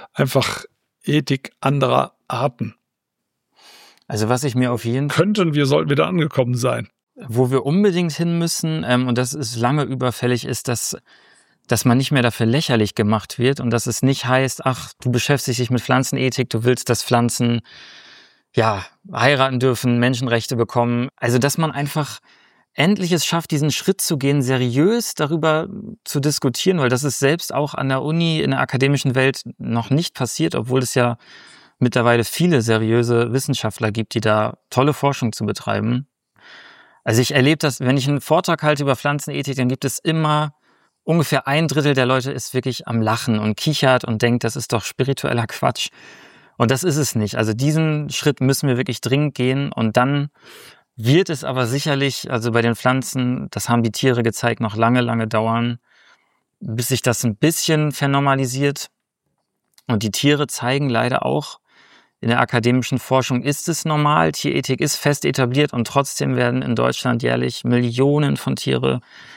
Ethik anderer Arten. Also was ich mir auf jeden Fall... Sollten wir da angekommen sein. Wo wir unbedingt hin müssen, und das ist lange überfällig, ist, dass man nicht mehr dafür lächerlich gemacht wird und dass es nicht heißt, ach, du beschäftigst dich mit Pflanzenethik, du willst, dass Pflanzen heiraten dürfen, Menschenrechte bekommen. Also, dass man einfach endlich es schafft, diesen Schritt zu gehen, seriös darüber zu diskutieren, weil das ist selbst auch an der Uni, in der akademischen Welt noch nicht passiert, obwohl es ja mittlerweile viele seriöse Wissenschaftler gibt, die da tolle Forschung zu betreiben. Also ich erlebe das, wenn ich einen Vortrag halte über Pflanzenethik, dann gibt es immer ungefähr 1/3 der Leute ist wirklich am Lachen und kichert und denkt, das ist doch spiritueller Quatsch. Und das ist es nicht. Also diesen Schritt müssen wir wirklich dringend gehen und dann wird es aber sicherlich, also bei den Pflanzen, das haben die Tiere gezeigt, noch lange, lange dauern, bis sich das ein bisschen vernormalisiert. Und die Tiere zeigen leider auch, in der akademischen Forschung ist es normal, Tierethik ist fest etabliert und trotzdem werden in Deutschland jährlich Millionen von Tiere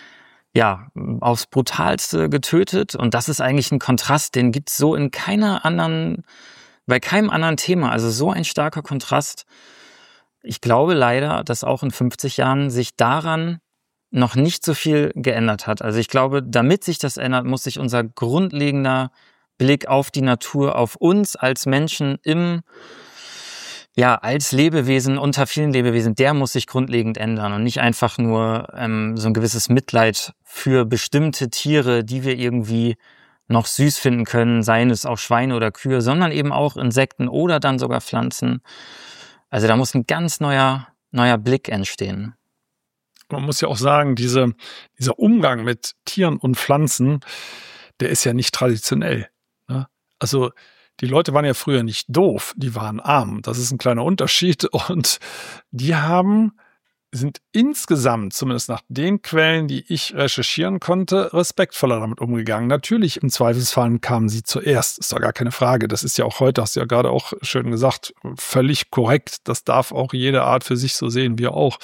aufs Brutalste getötet. Und das ist eigentlich ein Kontrast, den gibt's so bei keinem anderen Thema. Also so ein starker Kontrast. Ich glaube leider, dass auch in 50 Jahren sich daran noch nicht so viel geändert hat. Also ich glaube, damit sich das ändert, muss sich unser grundlegender Blick auf die Natur, auf uns als Menschen als Lebewesen unter vielen Lebewesen, der muss sich grundlegend ändern und nicht einfach nur so ein gewisses Mitleid für bestimmte Tiere, die wir irgendwie noch süß finden können, seien es auch Schweine oder Kühe, sondern eben auch Insekten oder dann sogar Pflanzen. Also da muss ein ganz neuer Blick entstehen. Man muss ja auch sagen, dieser Umgang mit Tieren und Pflanzen, der ist ja nicht traditionell. Ne? Also die Leute waren ja früher nicht doof, die waren arm. Das ist ein kleiner Unterschied. Und die sind insgesamt, zumindest nach den Quellen, die ich recherchieren konnte, respektvoller damit umgegangen. Natürlich, im Zweifelsfall kamen sie zuerst. Ist doch gar keine Frage. Das ist ja auch heute, hast du ja gerade auch schön gesagt, völlig korrekt. Das darf auch jede Art für sich so sehen, wir auch.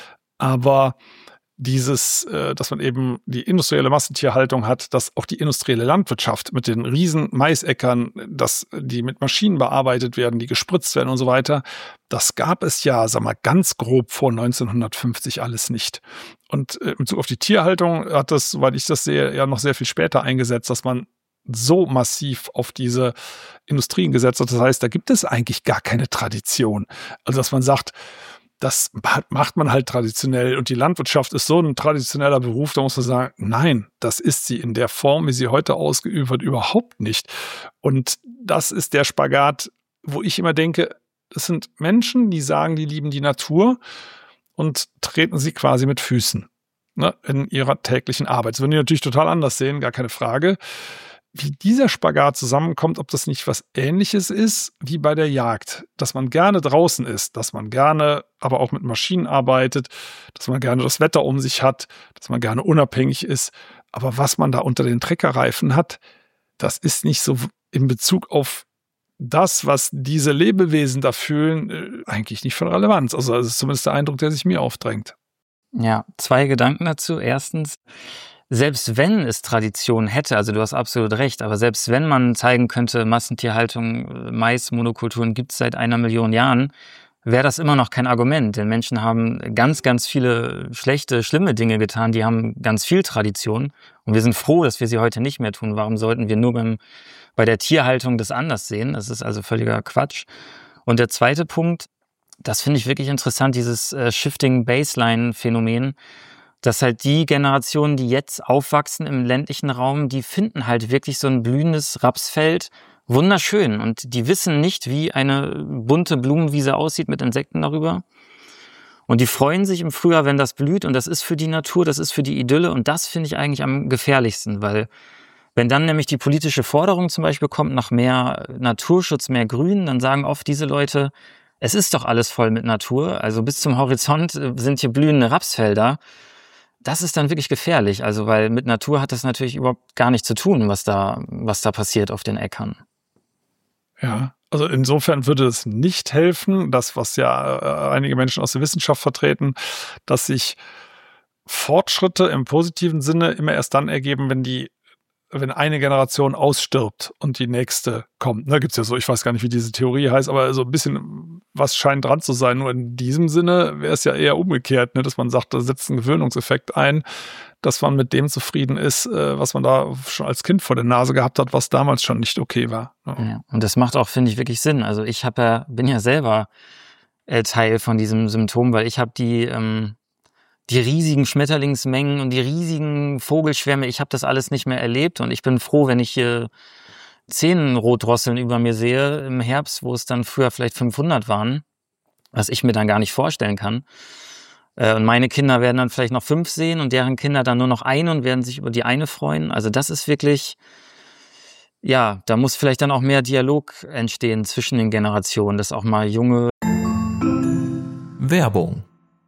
Aber dass man eben die industrielle Massentierhaltung hat, dass auch die industrielle Landwirtschaft mit den riesen Maisäckern, dass die mit Maschinen bearbeitet werden, die gespritzt werden und so weiter, das gab es ja, ganz grob vor 1950 alles nicht. Und in Bezug auf die Tierhaltung hat das, soweit ich das sehe, ja noch sehr viel später eingesetzt, dass man so massiv auf diese Industrien gesetzt hat. Das heißt, da gibt es eigentlich gar keine Tradition. Also, dass man sagt, das macht man halt traditionell und die Landwirtschaft ist so ein traditioneller Beruf, da muss man sagen, nein, das ist sie in der Form, wie sie heute ausgeübt wird, überhaupt nicht. Und das ist der Spagat, wo ich immer denke, das sind Menschen, die sagen, die lieben die Natur und treten sie quasi mit Füßen, ne, in ihrer täglichen Arbeit. Das würden die natürlich total anders sehen, gar keine Frage. Wie dieser Spagat zusammenkommt, ob das nicht was Ähnliches ist wie bei der Jagd, dass man gerne draußen ist, dass man gerne aber auch mit Maschinen arbeitet, dass man gerne das Wetter um sich hat, dass man gerne unabhängig ist. Aber was man da unter den Treckerreifen hat, das ist nicht so in Bezug auf das, was diese Lebewesen da fühlen, eigentlich nicht von Relevanz. Also das ist zumindest der Eindruck, der sich mir aufdrängt. Ja, 2 Gedanken dazu. Erstens, selbst wenn es Tradition hätte, also du hast absolut recht, aber selbst wenn man zeigen könnte, Massentierhaltung, Mais, Monokulturen gibt es seit 1 Million Jahren, wäre das immer noch kein Argument. Denn Menschen haben ganz, ganz viele schlechte, schlimme Dinge getan, die haben ganz viel Tradition. Und wir sind froh, dass wir sie heute nicht mehr tun. Warum sollten wir nur bei der Tierhaltung das anders sehen? Das ist also völliger Quatsch. Und der zweite Punkt, das finde ich wirklich interessant, dieses Shifting Baseline-Phänomen, dass halt die Generationen, die jetzt aufwachsen im ländlichen Raum, die finden halt wirklich so ein blühendes Rapsfeld wunderschön. Und die wissen nicht, wie eine bunte Blumenwiese aussieht mit Insekten darüber. Und die freuen sich im Frühjahr, wenn das blüht. Und das ist für die Natur, das ist für die Idylle. Und das finde ich eigentlich am gefährlichsten, weil wenn dann nämlich die politische Forderung zum Beispiel kommt nach mehr Naturschutz, mehr Grün, dann sagen oft diese Leute, es ist doch alles voll mit Natur. Also bis zum Horizont sind hier blühende Rapsfelder. Das ist dann wirklich gefährlich. Also weil mit Natur hat das natürlich überhaupt gar nichts zu tun, was da passiert auf den Äckern. Ja, also insofern würde es nicht helfen, das, was ja einige Menschen aus der Wissenschaft vertreten, dass sich Fortschritte im positiven Sinne immer erst dann ergeben, wenn eine Generation ausstirbt und die nächste kommt. Da gibt's ja so, ich weiß gar nicht, wie diese Theorie heißt, aber so ein bisschen was scheint dran zu sein. Nur in diesem Sinne wäre es ja eher umgekehrt, ne, dass man sagt, da setzt ein Gewöhnungseffekt ein, dass man mit dem zufrieden ist, was man da schon als Kind vor der Nase gehabt hat, was damals schon nicht okay war. Ja, und das macht auch, finde ich, wirklich Sinn. Also ich bin ja selber Teil von diesem Symptom, weil ich habe die riesigen Schmetterlingsmengen und die riesigen Vogelschwärme, ich habe das alles nicht mehr erlebt und ich bin froh, wenn ich hier 10 Rotdrosseln über mir sehe im Herbst, wo es dann früher vielleicht 500 waren, was ich mir dann gar nicht vorstellen kann. Und meine Kinder werden dann vielleicht noch 5 sehen und deren Kinder dann nur noch eine und werden sich über die eine freuen. Also das ist wirklich, ja, da muss vielleicht dann auch mehr Dialog entstehen zwischen den Generationen, dass auch mal junge... Werbung.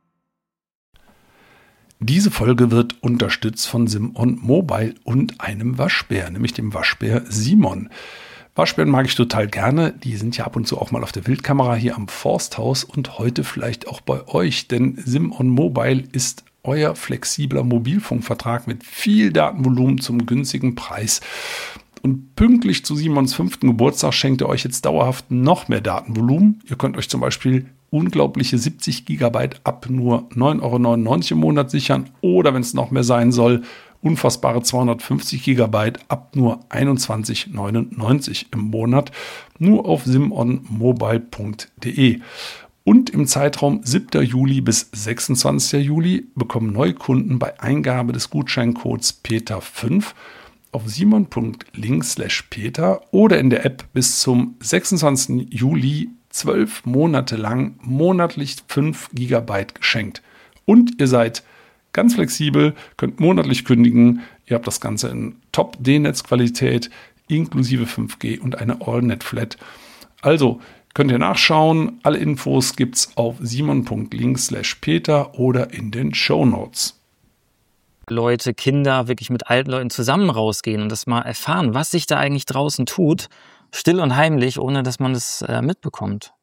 Diese Folge wird unterstützt von Simon Mobile und einem Waschbär, nämlich dem Waschbär Simon. Waschbären mag ich total gerne. Die sind ja ab und zu auch mal auf der Wildkamera hier am Forsthaus und heute vielleicht auch bei euch, denn Simon Mobile ist euer flexibler Mobilfunkvertrag mit viel Datenvolumen zum günstigen Preis. Und pünktlich zu Simons 5. Geburtstag schenkt er euch jetzt dauerhaft noch mehr Datenvolumen. Ihr könnt euch zum Beispiel unglaubliche 70 Gigabyte ab nur 9,99 € im Monat sichern oder, wenn es noch mehr sein soll, unfassbare 250 Gigabyte ab nur 21,99 € im Monat, nur auf simonmobile.de. Und im Zeitraum 7. Juli bis 26. Juli bekommen Neukunden bei Eingabe des Gutscheincodes PETA5 auf simon.link/Peter oder in der App bis zum 26. Juli 12 Monate lang monatlich 5 Gigabyte geschenkt. Und ihr seid ganz flexibel, könnt monatlich kündigen. Ihr habt das Ganze in Top-D-Netzqualität inklusive 5G und eine All-Net-Flat. Also könnt ihr nachschauen. Alle Infos gibt's auf simon.link/Peter oder in den Shownotes. Leute, Kinder wirklich mit alten Leuten zusammen rausgehen und das mal erfahren, was sich da eigentlich draußen tut, still und heimlich, ohne dass man das mitbekommt.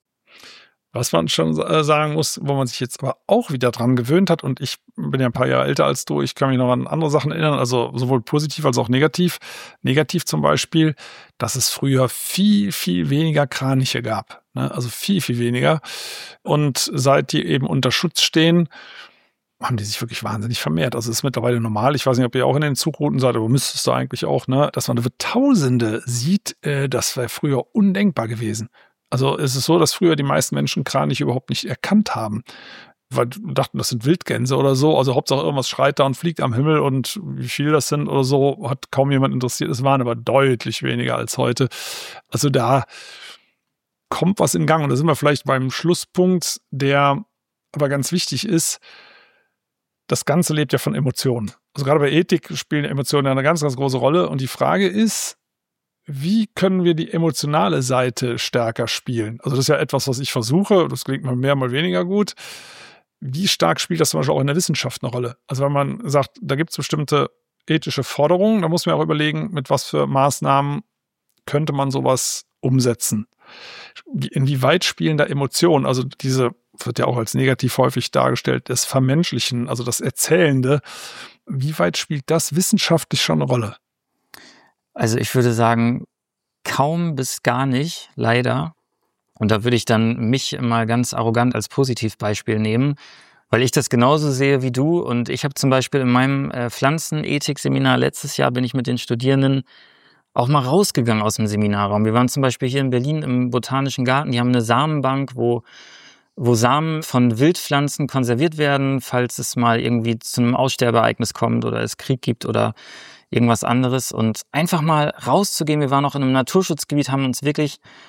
Was man schon sagen muss, wo man sich jetzt aber auch wieder dran gewöhnt hat, und ich bin ja ein paar Jahre älter als du, ich kann mich noch an andere Sachen erinnern, also sowohl positiv als auch negativ. Negativ zum Beispiel, dass es früher viel, viel weniger Kraniche gab, ne? Also viel, viel weniger. Und seit die eben unter Schutz stehen, haben die sich wirklich wahnsinnig vermehrt. Also es ist mittlerweile normal, ich weiß nicht, ob ihr auch in den Zugrouten seid, aber müsstest du eigentlich auch, ne, dass man da Tausende sieht, das wäre früher undenkbar gewesen. Also es ist so, dass früher die meisten Menschen Kraniche überhaupt nicht erkannt haben, weil die dachten, das sind Wildgänse oder so. Also Hauptsache irgendwas schreit da und fliegt am Himmel und wie viel das sind oder so, hat kaum jemand interessiert. Es waren aber deutlich weniger als heute. Also da kommt was in Gang und da sind wir vielleicht beim Schlusspunkt, der aber ganz wichtig ist. Das Ganze lebt ja von Emotionen. Also gerade bei Ethik spielen Emotionen ja eine ganz, ganz große Rolle. Und die Frage ist, wie können wir die emotionale Seite stärker spielen? Also das ist ja etwas, was ich versuche. Das klingt mal mehr, mal weniger gut. Wie stark spielt das zum Beispiel auch in der Wissenschaft eine Rolle? Also wenn man sagt, da gibt es bestimmte ethische Forderungen, da muss man auch überlegen, mit was für Maßnahmen könnte man sowas umsetzen. Inwieweit spielen da Emotionen, also diese wird ja auch als negativ häufig dargestellt, das Vermenschlichen, also das Erzählende. Wie weit spielt das wissenschaftlich schon eine Rolle? Also ich würde sagen, kaum bis gar nicht, leider. Und da würde ich dann mich mal ganz arrogant als Positivbeispiel nehmen, weil ich das genauso sehe wie du. Und ich habe zum Beispiel in meinem Pflanzenethik-Seminar letztes Jahr bin ich mit den Studierenden auch mal rausgegangen aus dem Seminarraum. Wir waren zum Beispiel hier in Berlin im Botanischen Garten, die haben eine Samenbank, wo Samen von Wildpflanzen konserviert werden, falls es mal irgendwie zu einem Aussterbeereignis kommt oder es Krieg gibt oder irgendwas anderes. Und einfach mal rauszugehen, wir waren auch in einem Naturschutzgebiet, haben uns wirklich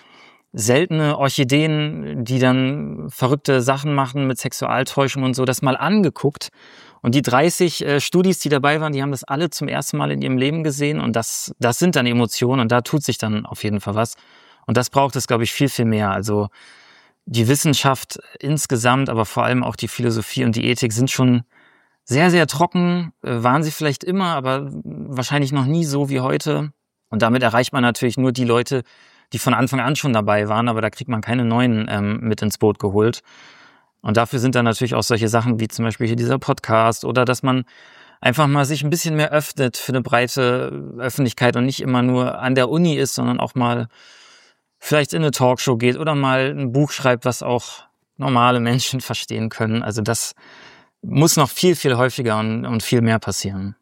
seltene Orchideen, die dann verrückte Sachen machen mit Sexualtäuschung und so, das mal angeguckt. Und die 30 Studis, die dabei waren, die haben das alle zum ersten Mal in ihrem Leben gesehen. Und das sind dann Emotionen und da tut sich dann auf jeden Fall was. Und das braucht es, glaube ich, viel, viel mehr. Also die Wissenschaft insgesamt, aber vor allem auch die Philosophie und die Ethik sind schon sehr, sehr trocken. Waren sie vielleicht immer, aber wahrscheinlich noch nie so wie heute. Und damit erreicht man natürlich nur die Leute, die von Anfang an schon dabei waren, aber da kriegt man keine neuen mit ins Boot geholt. Und dafür sind dann natürlich auch solche Sachen wie zum Beispiel hier dieser Podcast oder dass man einfach mal sich ein bisschen mehr öffnet für eine breite Öffentlichkeit und nicht immer nur an der Uni ist, sondern auch mal vielleicht in eine Talkshow geht oder mal ein Buch schreibt, was auch normale Menschen verstehen können. Also das muss noch viel, viel häufiger und viel mehr passieren.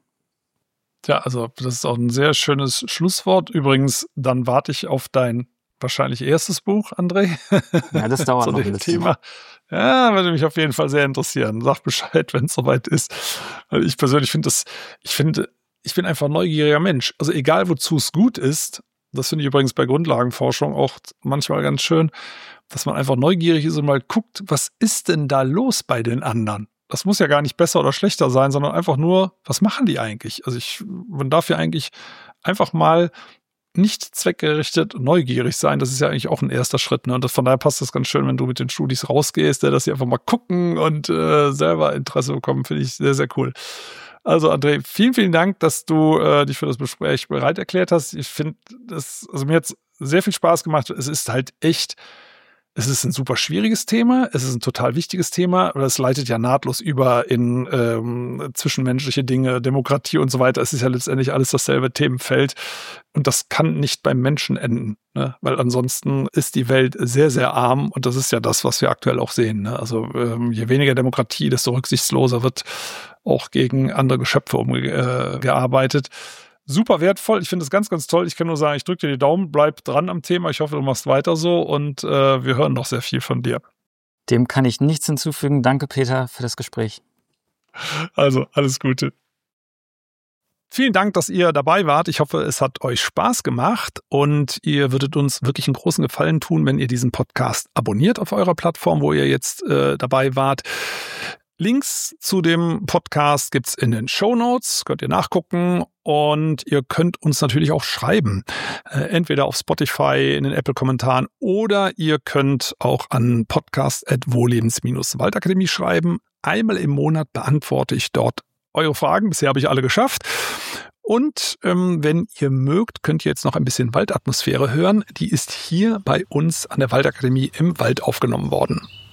Ja, also das ist auch ein sehr schönes Schlusswort. Übrigens, dann warte ich auf dein wahrscheinlich erstes Buch, André. Ja, das dauert noch ein bisschen. Thema. Ja, würde mich auf jeden Fall sehr interessieren. Sag Bescheid, wenn es soweit ist. Weil ich persönlich ich bin einfach ein neugieriger Mensch. Also egal, wozu es gut ist, das finde ich übrigens bei Grundlagenforschung auch manchmal ganz schön, dass man einfach neugierig ist und mal guckt, was ist denn da los bei den anderen? Das muss ja gar nicht besser oder schlechter sein, sondern einfach nur, was machen die eigentlich? Also man darf ja eigentlich einfach mal nicht zweckgerichtet neugierig sein. Das ist ja eigentlich auch ein erster Schritt. Ne? Und von daher passt das ganz schön, wenn du mit den Studis rausgehst, dass sie einfach mal gucken und selber Interesse bekommen, finde ich sehr, sehr cool. Also André, vielen, vielen Dank, dass du dich für das Gespräch bereit erklärt hast. Ich finde, mir hat es sehr viel Spaß gemacht. Es ist halt echt, es ist ein super schwieriges Thema, es ist ein total wichtiges Thema, aber es leitet ja nahtlos über in zwischenmenschliche Dinge, Demokratie und so weiter. Es ist ja letztendlich alles dasselbe Themenfeld und das kann nicht beim Menschen enden, ne? Weil ansonsten ist die Welt sehr, sehr arm und das ist ja das, was wir aktuell auch sehen. Ne? Also je weniger Demokratie, desto rücksichtsloser wird auch gegen andere Geschöpfe gearbeitet. Super wertvoll. Ich finde es ganz, ganz toll. Ich kann nur sagen, ich drücke dir die Daumen, bleib dran am Thema. Ich hoffe, du machst weiter so und wir hören noch sehr viel von dir. Dem kann ich nichts hinzufügen. Danke, Peter, für das Gespräch. Also, alles Gute. Vielen Dank, dass ihr dabei wart. Ich hoffe, es hat euch Spaß gemacht und ihr würdet uns wirklich einen großen Gefallen tun, wenn ihr diesen Podcast abonniert auf eurer Plattform, wo ihr jetzt dabei wart. Links zu dem Podcast gibt's in den Shownotes, könnt ihr nachgucken und ihr könnt uns natürlich auch schreiben, entweder auf Spotify in den Apple-Kommentaren oder ihr könnt auch an podcast@wohllebens-waldakademie schreiben. Einmal im Monat beantworte ich dort eure Fragen. Bisher habe ich alle geschafft. Und wenn ihr mögt, könnt ihr jetzt noch ein bisschen Waldatmosphäre hören. Die ist hier bei uns an der Waldakademie im Wald aufgenommen worden.